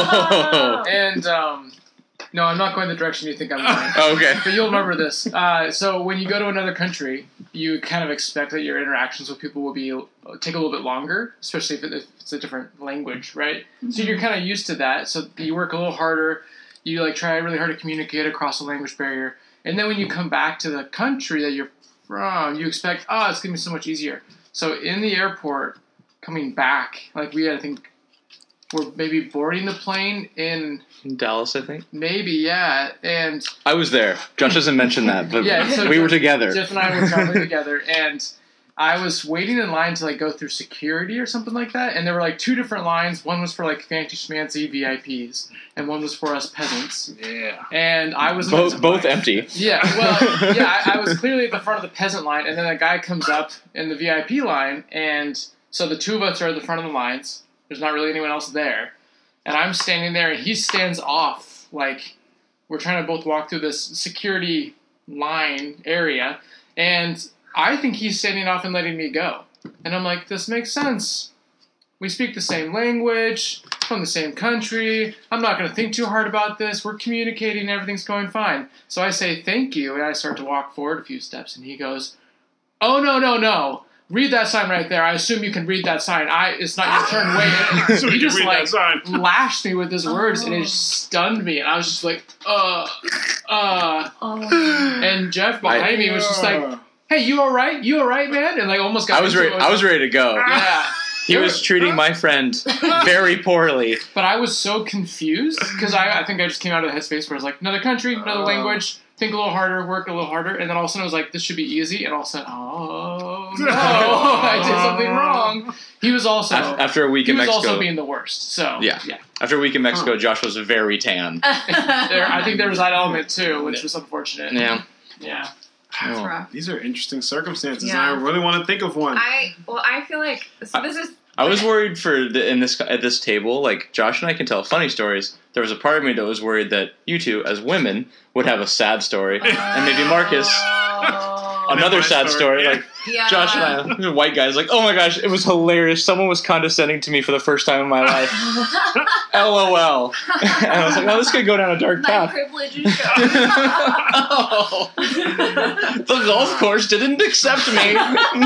[SPEAKER 1] Oh,
[SPEAKER 4] and um, no, I'm not going the direction you think I'm going.
[SPEAKER 1] okay.
[SPEAKER 4] But you'll remember this. Uh, so when you go to another country, you kind of expect that your interactions with people will be take a little bit longer, especially if, it, if it's a different language, right? So you're kind of used to that. So you work a little harder. You like try really hard to communicate across the language barrier, and then when you come back to the country that you're from, you expect, oh, it's gonna be so much easier. So in the airport, coming back, like we, I think, we're maybe boarding the plane in
[SPEAKER 1] Dallas, I think.
[SPEAKER 4] maybe yeah, and.
[SPEAKER 1] I was there. Josh doesn't mention that, but
[SPEAKER 4] Yeah, so
[SPEAKER 1] we were
[SPEAKER 4] Jeff-
[SPEAKER 1] together.
[SPEAKER 4] Jeff and I were traveling together, and I was waiting in line to like go through security or something like that, and there were like two different lines. One was for like fancy schmancy V I Ps, and one was for us peasants.
[SPEAKER 3] Yeah.
[SPEAKER 4] And I was
[SPEAKER 1] Both both empty.
[SPEAKER 4] Yeah, well, yeah, I, I was clearly at the front of the peasant line, and then a guy comes up in the V I P line, and so the two of us are at the front of the lines. There's not really anyone else there, and I'm standing there, and he stands off like we're trying to both walk through this security line area, and I think he's standing off and letting me go. And I'm like, this makes sense. We speak the same language, from the same country. I'm not going to think too hard about this. We're communicating, everything's going fine. So I say, thank you, and I start to walk forward a few steps, and he goes, oh, no, no, no. Read that sign right there. I assume you can read that sign. I It's not your turn. Wait.
[SPEAKER 3] So
[SPEAKER 4] he
[SPEAKER 3] you
[SPEAKER 4] just,
[SPEAKER 3] read
[SPEAKER 4] like,
[SPEAKER 3] that sign.
[SPEAKER 4] lashed me with his words, and it just stunned me. And I was just like, uh, uh.
[SPEAKER 2] Oh.
[SPEAKER 4] And Jeff behind me was just like,
[SPEAKER 3] Yeah.
[SPEAKER 4] hey, you all right? You all right, man? And like almost got
[SPEAKER 1] I was
[SPEAKER 4] into
[SPEAKER 1] ready.
[SPEAKER 4] it.
[SPEAKER 1] I was ready to go.
[SPEAKER 4] Yeah.
[SPEAKER 1] He was treating my friend very poorly.
[SPEAKER 4] But I was so confused because I, I think I just came out of the headspace where I was like, another country, another
[SPEAKER 3] Oh.
[SPEAKER 4] language, think a little harder, work a little harder. And then all of a sudden I was like, this should be easy. And all of a sudden, oh, no, I did something wrong. He was also,
[SPEAKER 1] Af- After a week
[SPEAKER 4] he
[SPEAKER 1] in
[SPEAKER 4] was
[SPEAKER 1] Mexico,
[SPEAKER 4] also being the worst. So,
[SPEAKER 1] Yeah.
[SPEAKER 4] yeah.
[SPEAKER 1] after a week in Mexico, Josh was very tan.
[SPEAKER 4] There, I think there was that element too, which was unfortunate.
[SPEAKER 1] Yeah.
[SPEAKER 4] Yeah.
[SPEAKER 2] That's
[SPEAKER 1] Oh.
[SPEAKER 2] rough.
[SPEAKER 3] These are interesting circumstances.
[SPEAKER 2] Yeah.
[SPEAKER 3] And I really want to think of one.
[SPEAKER 2] I well, I feel like so this is
[SPEAKER 1] I was worried for the, in this at this table. Like Josh and I can tell funny stories. There was a part of me that was worried that you two, as women, would have a sad story, and maybe Marcus
[SPEAKER 2] Oh.
[SPEAKER 1] another
[SPEAKER 3] my
[SPEAKER 1] sad
[SPEAKER 3] story.
[SPEAKER 1] story. Like
[SPEAKER 2] Yeah.
[SPEAKER 1] Josh and I, white guys, like, oh my gosh, it was hilarious. Someone was condescending to me for the first time in my life. LOL. And I was like, oh, this could go down a dark
[SPEAKER 2] My
[SPEAKER 1] path.
[SPEAKER 2] privilege is gone.
[SPEAKER 1] Oh. The golf course didn't accept me.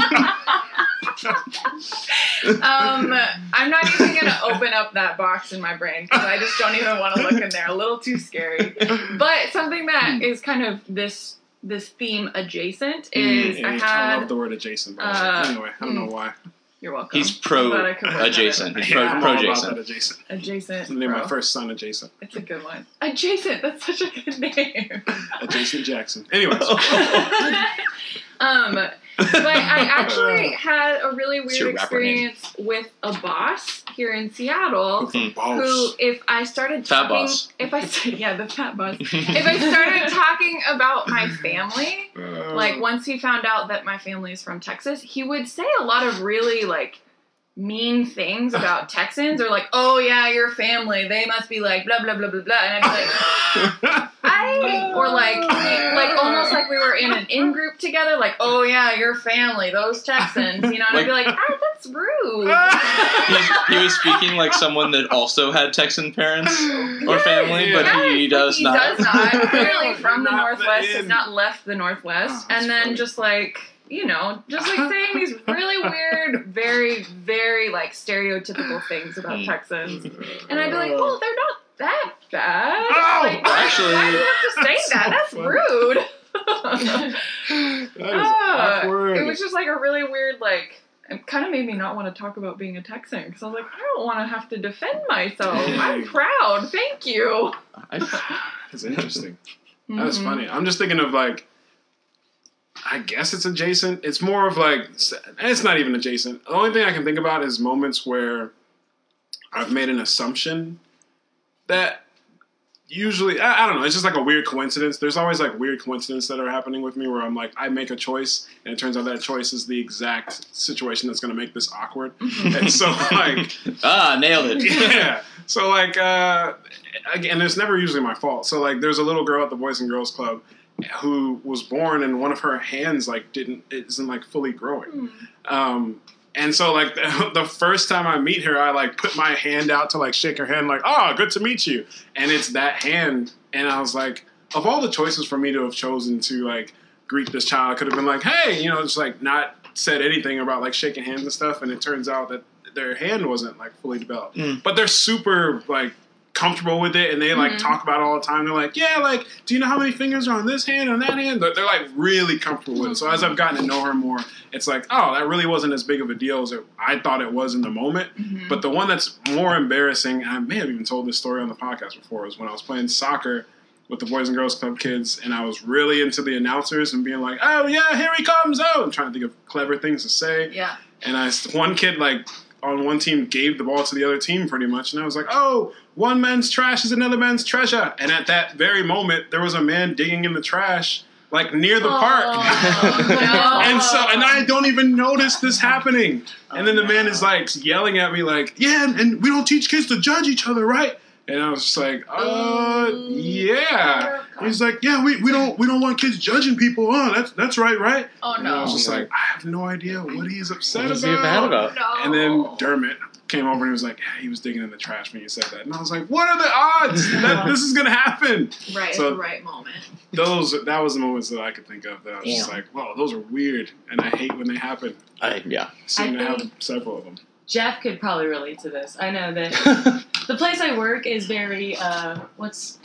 [SPEAKER 2] um, I'm not even gonna open up that box in my brain because I just don't even want to look in there. A little too scary. But something that is kind of this this theme adjacent is
[SPEAKER 3] Yeah,
[SPEAKER 2] I
[SPEAKER 3] I
[SPEAKER 2] had.
[SPEAKER 3] love the word adjacent. But
[SPEAKER 2] uh,
[SPEAKER 3] anyway, I don't know why.
[SPEAKER 2] You're welcome.
[SPEAKER 1] He's
[SPEAKER 2] I'm
[SPEAKER 1] pro
[SPEAKER 2] glad I could work that
[SPEAKER 1] adjacent.
[SPEAKER 2] out.
[SPEAKER 1] He's pro,
[SPEAKER 3] I'm
[SPEAKER 1] pro
[SPEAKER 3] all about
[SPEAKER 1] Jason.
[SPEAKER 3] that adjacent.
[SPEAKER 2] Adjacent.
[SPEAKER 3] Name my
[SPEAKER 2] bro.
[SPEAKER 3] first son adjacent.
[SPEAKER 2] It's a good one. Adjacent. That's such a good name.
[SPEAKER 3] Adjacent Jackson. Anyways.
[SPEAKER 2] um, But I actually had a really
[SPEAKER 1] What's your
[SPEAKER 2] weird
[SPEAKER 1] rapper name?
[SPEAKER 2] experience with a boss here in Seattle.
[SPEAKER 3] The
[SPEAKER 2] Who,
[SPEAKER 3] boss.
[SPEAKER 2] if I started
[SPEAKER 1] Fat
[SPEAKER 2] talking,
[SPEAKER 1] boss.
[SPEAKER 2] if I said, yeah, the fat boss. If I started talking about my family,
[SPEAKER 3] Uh,
[SPEAKER 2] like once he found out that my family is from Texas, he would say a lot of really like mean things about Texans, or like, oh yeah, your family, they must be like blah blah blah blah blah, and I'd be like, I, or like, like almost like we were in an in group together, like, oh yeah, your family, those Texans, you know, and I'd be like, ah, that's rude.
[SPEAKER 1] he, he was speaking like someone that also had Texan parents or
[SPEAKER 2] Yes,
[SPEAKER 1] family, but
[SPEAKER 2] yes,
[SPEAKER 1] he does
[SPEAKER 2] he
[SPEAKER 1] not.
[SPEAKER 2] does not. Clearly from the
[SPEAKER 3] Not the
[SPEAKER 2] Northwest, has
[SPEAKER 3] in.
[SPEAKER 2] not left the Northwest.
[SPEAKER 3] Oh, that's
[SPEAKER 2] and then
[SPEAKER 3] funny.
[SPEAKER 2] just like, you know, just like saying these really weird, very, very like stereotypical things about
[SPEAKER 1] Mm.
[SPEAKER 2] Texans. And I'd be like, well, they're not that bad.
[SPEAKER 3] Oh,
[SPEAKER 2] like, why,
[SPEAKER 1] actually-
[SPEAKER 2] why do you have to say
[SPEAKER 3] That's
[SPEAKER 2] that?
[SPEAKER 3] so
[SPEAKER 2] That's
[SPEAKER 3] funny.
[SPEAKER 2] rude.
[SPEAKER 3] That is
[SPEAKER 2] Ah,
[SPEAKER 3] awkward.
[SPEAKER 2] it was just like a really weird, like, it kind of made me not want to talk about being a Texan because I was like, I don't want to have to defend myself. I'm
[SPEAKER 3] Dang.
[SPEAKER 2] proud. Thank you.
[SPEAKER 3] It's interesting. That's
[SPEAKER 2] Mhm.
[SPEAKER 3] funny. I'm just thinking of like, I guess it's adjacent. It's more of like, it's not even adjacent. The only thing I can think about is moments where I've made an assumption that usually, I, I don't know, it's just like a weird coincidence. There's always like weird coincidences that are happening with me where I'm like, I make a choice and it turns out that choice is the exact situation that's going to make this awkward. And so like,
[SPEAKER 1] Ah, nailed it.
[SPEAKER 3] yeah. So like, uh, again, it's never usually my fault. So like, there's a little girl at the Boys and Girls Club who was born and one of her hands like didn't isn't like fully growing. Um, and so like the, the first time I meet her, I like put my hand out to like shake her hand, like, oh, good to meet you. And it's that hand. And I was like, of all the choices for me to have chosen to like greet this child, I could have been like, hey, you know, just like not said anything about like shaking hands and stuff. And it turns out that their hand wasn't like fully developed,
[SPEAKER 1] Mm.
[SPEAKER 3] but they're super like comfortable with it, and they like
[SPEAKER 2] Mhm.
[SPEAKER 3] talk about it all the time. They're like, yeah, like, do you know how many fingers are on this hand and that hand? But they're like really comfortable with it. So as I've gotten to know her more, it's like, oh, that really wasn't as big of a deal as it, I thought it was in the moment.
[SPEAKER 2] Mhm.
[SPEAKER 3] But the one that's more embarrassing, and I may have even told this story on the podcast before, is when I was playing soccer with the Boys and Girls Club kids, and I was really into the announcers and being like, oh yeah, here he comes, oh, and trying to think of clever things to say.
[SPEAKER 2] Yeah.
[SPEAKER 3] And I, one kid, like, on one team gave the ball to the other team pretty much. And I was like, oh, one man's trash is another man's treasure. And at that very moment, there was a man digging in the trash, like, near the park.
[SPEAKER 2] no.
[SPEAKER 3] And so, and I don't even notice this happening. And then the man is, like, yelling at me, like, yeah, and, and we don't teach kids to judge each other, right? And I was just like, uh, yeah. He's like, yeah, we, we don't we don't want kids judging people. Oh, that's that's right, right?
[SPEAKER 2] Oh
[SPEAKER 3] And I was
[SPEAKER 2] no.
[SPEAKER 3] just like, I have no idea what he's upset
[SPEAKER 1] What is
[SPEAKER 3] about.
[SPEAKER 1] he mad about?
[SPEAKER 2] No.
[SPEAKER 3] And then Dermot came over and he was like, yeah, he was digging in the trash when you said that. And I was like, what are the odds that this is going to happen?
[SPEAKER 2] Right
[SPEAKER 3] So-
[SPEAKER 2] at the right moment.
[SPEAKER 3] Those, that was the moments that I could think of that I was just
[SPEAKER 5] Damn.
[SPEAKER 3] like, whoa, those are weird. And I hate when they happen.
[SPEAKER 1] I, yeah.
[SPEAKER 3] I seem
[SPEAKER 5] I
[SPEAKER 3] to have
[SPEAKER 5] think-
[SPEAKER 3] several of them.
[SPEAKER 5] Jeff could probably relate to this. I know that the place I work is very, uh, what's,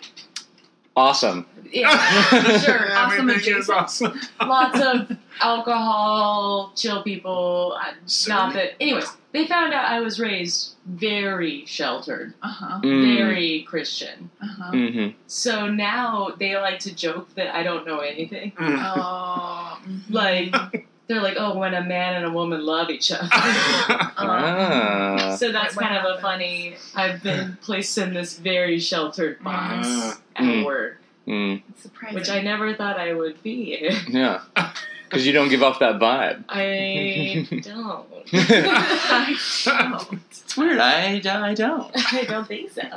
[SPEAKER 1] Awesome.
[SPEAKER 5] yeah, sure,
[SPEAKER 2] Awesome
[SPEAKER 3] Everything is
[SPEAKER 2] adjacent.
[SPEAKER 3] awesome.
[SPEAKER 5] lots of alcohol, chill people. uh, Not that, anyways, they found out I was raised very sheltered,
[SPEAKER 2] Uh huh.
[SPEAKER 1] Mm.
[SPEAKER 5] very Christian.
[SPEAKER 2] Uh huh.
[SPEAKER 1] Mm-hmm.
[SPEAKER 5] So now they like to joke that I don't know anything.
[SPEAKER 3] Mm.
[SPEAKER 2] Oh. mhm.
[SPEAKER 5] Like, they're like, oh, when a man and a woman love each other.
[SPEAKER 1] Ah.
[SPEAKER 5] So that's
[SPEAKER 2] Like, what
[SPEAKER 5] kind of a
[SPEAKER 2] happens?
[SPEAKER 5] funny. I've been placed in this very sheltered box
[SPEAKER 3] Ah.
[SPEAKER 5] at
[SPEAKER 1] Mm.
[SPEAKER 5] work,
[SPEAKER 1] Mm.
[SPEAKER 2] It's surprising.
[SPEAKER 5] which I never thought I would be in.
[SPEAKER 1] Yeah. Because you don't give off that vibe.
[SPEAKER 5] I don't.
[SPEAKER 2] I know.
[SPEAKER 1] It's weird. I, I don't.
[SPEAKER 5] I don't think so.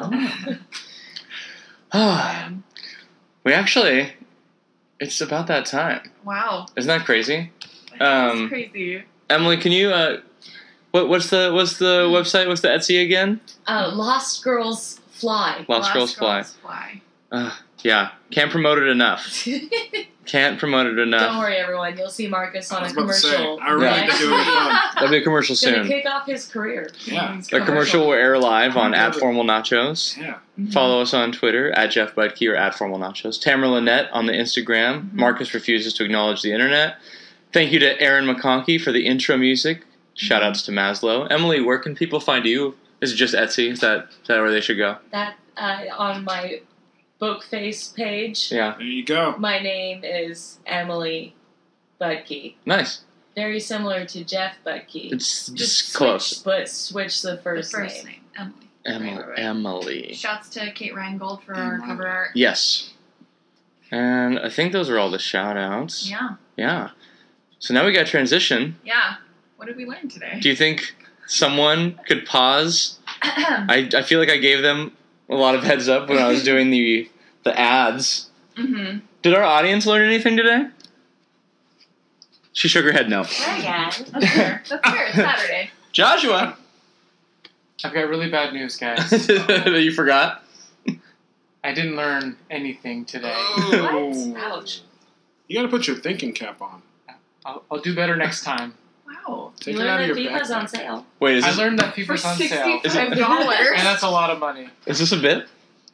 [SPEAKER 1] we actually, it's about that time.
[SPEAKER 2] Wow.
[SPEAKER 1] Isn't that crazy?
[SPEAKER 2] That's
[SPEAKER 1] Um,
[SPEAKER 2] crazy.
[SPEAKER 1] Emily, can you, uh, what, what's the, what's the website? What's the Etsy again?
[SPEAKER 5] Uh, Lost Girls Fly.
[SPEAKER 1] Lost Girls Fly.
[SPEAKER 2] Fly.
[SPEAKER 1] Uh, yeah. Can't promote it enough. Can't promote it
[SPEAKER 5] Don't
[SPEAKER 1] enough.
[SPEAKER 5] worry, everyone. You'll see Marcus
[SPEAKER 3] I
[SPEAKER 5] on a
[SPEAKER 3] was about to say,
[SPEAKER 5] commercial.
[SPEAKER 3] I really
[SPEAKER 1] Yeah.
[SPEAKER 3] think it would be fun.
[SPEAKER 1] There'll be a commercial
[SPEAKER 5] He's gonna
[SPEAKER 1] soon.
[SPEAKER 5] kick off his career.
[SPEAKER 3] Yeah.
[SPEAKER 1] A commercial will air live on
[SPEAKER 3] I
[SPEAKER 1] at
[SPEAKER 3] love it.
[SPEAKER 1] Formal Nachos.
[SPEAKER 3] Yeah.
[SPEAKER 2] Mhm.
[SPEAKER 1] Follow us on Twitter at Jeff Budke or at Formal Nachos. Tamara Lynette on the Instagram.
[SPEAKER 2] Mhm.
[SPEAKER 1] Marcus refuses to acknowledge the internet. Thank you to Aaron McConkey for the intro music. Shout outs to Maslow. Emily, where can people find you? Is it just Etsy? Is that is that where they should go?
[SPEAKER 5] That uh, on my Bookface page.
[SPEAKER 1] Yeah.
[SPEAKER 3] There you go.
[SPEAKER 5] My name is Emily Budke.
[SPEAKER 1] Nice.
[SPEAKER 5] Very similar to Jeff Budke.
[SPEAKER 1] It's just,
[SPEAKER 2] Just
[SPEAKER 1] close.
[SPEAKER 2] switch.
[SPEAKER 5] But switch the
[SPEAKER 2] The
[SPEAKER 5] first,
[SPEAKER 2] first
[SPEAKER 5] name.
[SPEAKER 2] name, Emily.
[SPEAKER 1] Emily.
[SPEAKER 2] Right, right, right.
[SPEAKER 1] Emily.
[SPEAKER 2] Shouts to Kate Reingold for our cover art.
[SPEAKER 1] Yes. And I think those are all the shout outs.
[SPEAKER 2] Yeah,
[SPEAKER 1] Yeah. So now we got transition.
[SPEAKER 2] yeah. What did we learn today?
[SPEAKER 1] Do you think someone could pause? I, I feel like I gave them a lot of heads up when I was doing the the ads.
[SPEAKER 2] mm-hmm.
[SPEAKER 1] Did our audience learn anything today? She shook her head no.
[SPEAKER 5] Hi, guys.
[SPEAKER 2] That's fair. That's fair. It's Saturday.
[SPEAKER 1] Joshua!
[SPEAKER 4] I've got really bad news, guys.
[SPEAKER 1] You forgot?
[SPEAKER 4] I didn't learn anything today.
[SPEAKER 3] Oh.
[SPEAKER 5] Ouch.
[SPEAKER 3] You gotta put your thinking cap on.
[SPEAKER 4] I'll, I'll do better next time.
[SPEAKER 2] Wow.
[SPEAKER 3] Take
[SPEAKER 5] You
[SPEAKER 3] it out
[SPEAKER 5] learned
[SPEAKER 3] of
[SPEAKER 5] that
[SPEAKER 3] your
[SPEAKER 5] FIFA's on
[SPEAKER 3] backpack.
[SPEAKER 5] sale.
[SPEAKER 1] Wait, is
[SPEAKER 4] I
[SPEAKER 1] this,
[SPEAKER 4] learned that
[SPEAKER 2] For
[SPEAKER 4] FIFA's on sale.
[SPEAKER 2] sixty-five dollars.
[SPEAKER 4] And that's a lot of money.
[SPEAKER 1] is this a bit?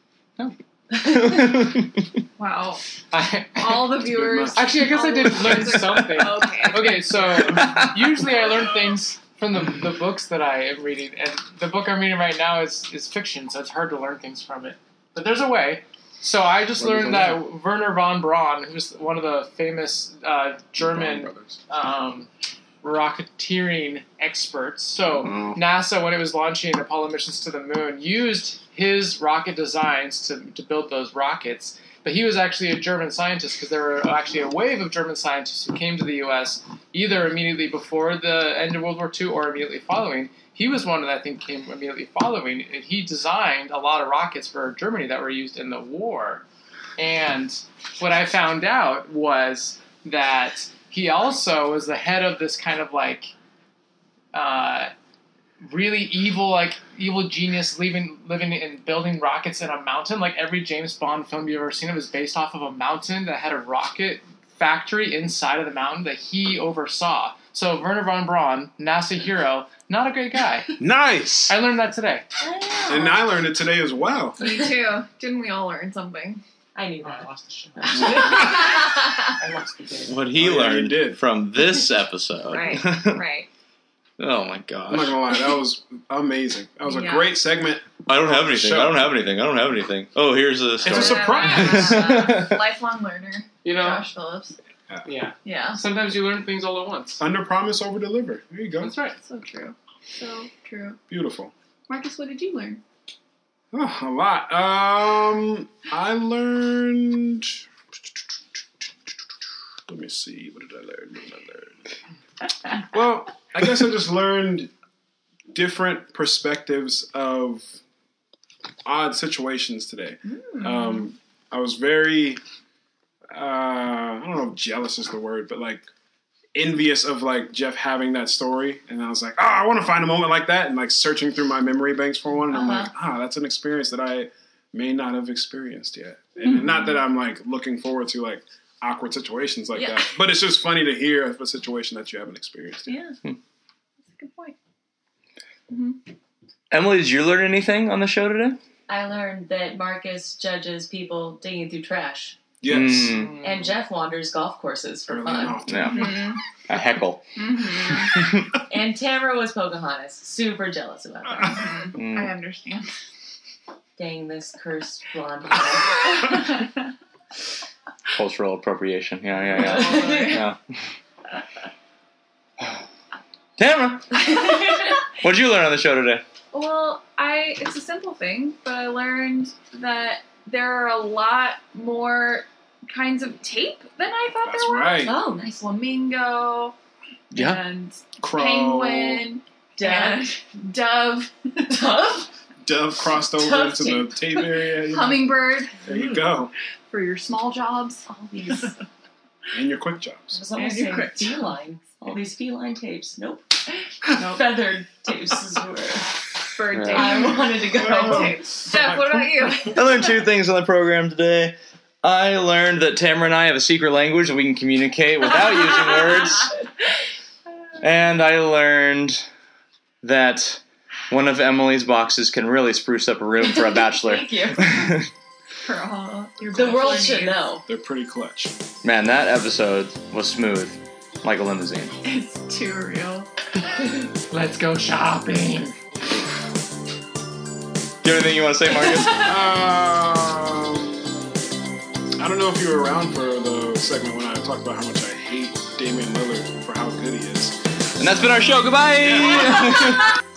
[SPEAKER 2] Wow.
[SPEAKER 4] I,
[SPEAKER 2] All the
[SPEAKER 3] That's good
[SPEAKER 2] viewers.
[SPEAKER 3] much.
[SPEAKER 4] Actually, I guess I
[SPEAKER 2] all
[SPEAKER 4] did
[SPEAKER 2] the
[SPEAKER 4] learn
[SPEAKER 2] viewers are-
[SPEAKER 4] something.
[SPEAKER 2] Okay.
[SPEAKER 4] Okay, so usually I learn things from the, the books that I am reading, and the book I'm reading right now is, is fiction, so it's hard to learn things from it. But there's a way. So I just
[SPEAKER 3] What is
[SPEAKER 4] learned
[SPEAKER 3] the
[SPEAKER 4] that Werner von Braun, who's one of the famous uh, German
[SPEAKER 3] Brothers.
[SPEAKER 4] um, rocketeering experts. So
[SPEAKER 1] Oh.
[SPEAKER 4] NASA, when it was launching Apollo missions to the moon, used his rocket designs to, to build those rockets. But he was actually a German scientist because there were actually a wave of German scientists who came to the U S either immediately before the end of World War Two or immediately following. He was one that I think came immediately following. And he designed a lot of rockets for Germany that were used in the war. And what I found out was that he also was the head of this kind of like uh, really evil, like evil genius living, living and building rockets in a mountain. Like every James Bond film you've ever seen of is based off of a mountain that had a rocket factory inside of the mountain that he oversaw. So Werner von Braun, NASA hero, not a great guy.
[SPEAKER 3] Nice!
[SPEAKER 4] I learned that today.
[SPEAKER 3] And I learned it today as well.
[SPEAKER 2] Me too. Didn't we all learn something?
[SPEAKER 5] I knew
[SPEAKER 4] Oh, I
[SPEAKER 5] that.
[SPEAKER 4] lost the shit.
[SPEAKER 2] right.
[SPEAKER 4] I lost the game.
[SPEAKER 1] What he
[SPEAKER 3] Oh, yeah, you
[SPEAKER 1] learned
[SPEAKER 3] did.
[SPEAKER 1] from this episode.
[SPEAKER 2] Right.
[SPEAKER 1] Oh my
[SPEAKER 3] I'm not
[SPEAKER 1] gosh.
[SPEAKER 3] gonna lie, that was amazing. That was a
[SPEAKER 2] Yeah.
[SPEAKER 3] great segment.
[SPEAKER 1] I don't have anything.
[SPEAKER 3] Show.
[SPEAKER 1] I don't have anything. I don't have anything. Oh, here's a story.
[SPEAKER 3] It's a surprise.
[SPEAKER 2] Uh, lifelong learner.
[SPEAKER 4] You know,
[SPEAKER 2] Josh Phillips.
[SPEAKER 4] yeah.
[SPEAKER 2] Yeah.
[SPEAKER 4] Sometimes you learn things all at once.
[SPEAKER 3] Under promise, over deliver. There you go.
[SPEAKER 4] That's right.
[SPEAKER 2] So true. So true.
[SPEAKER 3] Beautiful.
[SPEAKER 2] Marcus, what did you learn?
[SPEAKER 3] Oh, a lot. Um, I learned. Let me see. What did I learn? What did I learn? Well, I guess I just learned different perspectives of odd situations today.
[SPEAKER 2] Mm.
[SPEAKER 3] Um, I was very, uh, I don't know if jealous is the word, but like envious of like Jeff having that story. And I was like, oh, I want to find a moment like that. And like searching through my memory banks for one. And I'm
[SPEAKER 2] Uh-huh.
[SPEAKER 3] like, ah, that's an experience that I may not have experienced yet. And
[SPEAKER 2] Mm-hmm.
[SPEAKER 3] not that I'm like looking forward to like awkward situations like
[SPEAKER 2] Yeah.
[SPEAKER 3] that, but it's just funny to hear of a situation that you haven't experienced yet.
[SPEAKER 2] Yeah. That's a good point.
[SPEAKER 1] Emily, did you learn anything on the show today?
[SPEAKER 5] I learned that Marcus judges people digging through trash.
[SPEAKER 3] Yes.
[SPEAKER 1] Mm,
[SPEAKER 5] And Jeff wanders golf courses for
[SPEAKER 3] Early
[SPEAKER 5] fun.
[SPEAKER 3] and often.
[SPEAKER 1] yeah.
[SPEAKER 2] Mm-hmm.
[SPEAKER 1] A heckle.
[SPEAKER 2] Mm-hmm.
[SPEAKER 5] And Tamara was Pocahontas. Super jealous about that.
[SPEAKER 2] Mm-hmm. I understand.
[SPEAKER 5] Dang this cursed blonde hair.
[SPEAKER 1] Cultural appropriation. Yeah, yeah, yeah. yeah. Tamara, what did you learn on the show today?
[SPEAKER 2] Well, I it's a simple thing, but I learned that there are a lot more kinds of tape than I thought
[SPEAKER 3] That's
[SPEAKER 2] there were.
[SPEAKER 3] right.
[SPEAKER 5] Oh, nice.
[SPEAKER 2] Flamingo
[SPEAKER 1] Yeah.
[SPEAKER 2] and
[SPEAKER 3] Crow.
[SPEAKER 2] penguin and dove,
[SPEAKER 5] Tough?
[SPEAKER 3] Dove crossed over
[SPEAKER 5] Tough
[SPEAKER 3] into the tape area. you know.
[SPEAKER 2] hummingbird
[SPEAKER 3] There you go.
[SPEAKER 2] for your small jobs.
[SPEAKER 5] All these. I
[SPEAKER 3] And your quick jobs.
[SPEAKER 5] was almost
[SPEAKER 2] And
[SPEAKER 5] saying
[SPEAKER 2] your quick-
[SPEAKER 5] feline. All these feline tapes. Nope.
[SPEAKER 2] Nope.
[SPEAKER 5] Feathered tapes is where
[SPEAKER 2] Bird
[SPEAKER 1] Yeah.
[SPEAKER 2] tape.
[SPEAKER 5] I wanted to go.
[SPEAKER 2] Bird tape. Jeff, what about you?
[SPEAKER 1] I learned two things on the program today. I learned that Tamara and I have a secret language that we can communicate without using words. And I learned that one of Emily's boxes can really spruce up a room for a bachelor.
[SPEAKER 5] Thank you.
[SPEAKER 2] For all your
[SPEAKER 5] The world
[SPEAKER 2] bachelor
[SPEAKER 5] should
[SPEAKER 2] needs.
[SPEAKER 5] know.
[SPEAKER 3] They're pretty clutch.
[SPEAKER 1] Man, that episode was smooth, like a limousine.
[SPEAKER 2] It's too real.
[SPEAKER 4] Let's go shopping.
[SPEAKER 1] Do you have anything you want to say, Marcus?
[SPEAKER 3] Um, I don't know if you were around for the segment when I talked about how much I hate Damian Lillard for how good he is.
[SPEAKER 1] And that's been our show. Goodbye.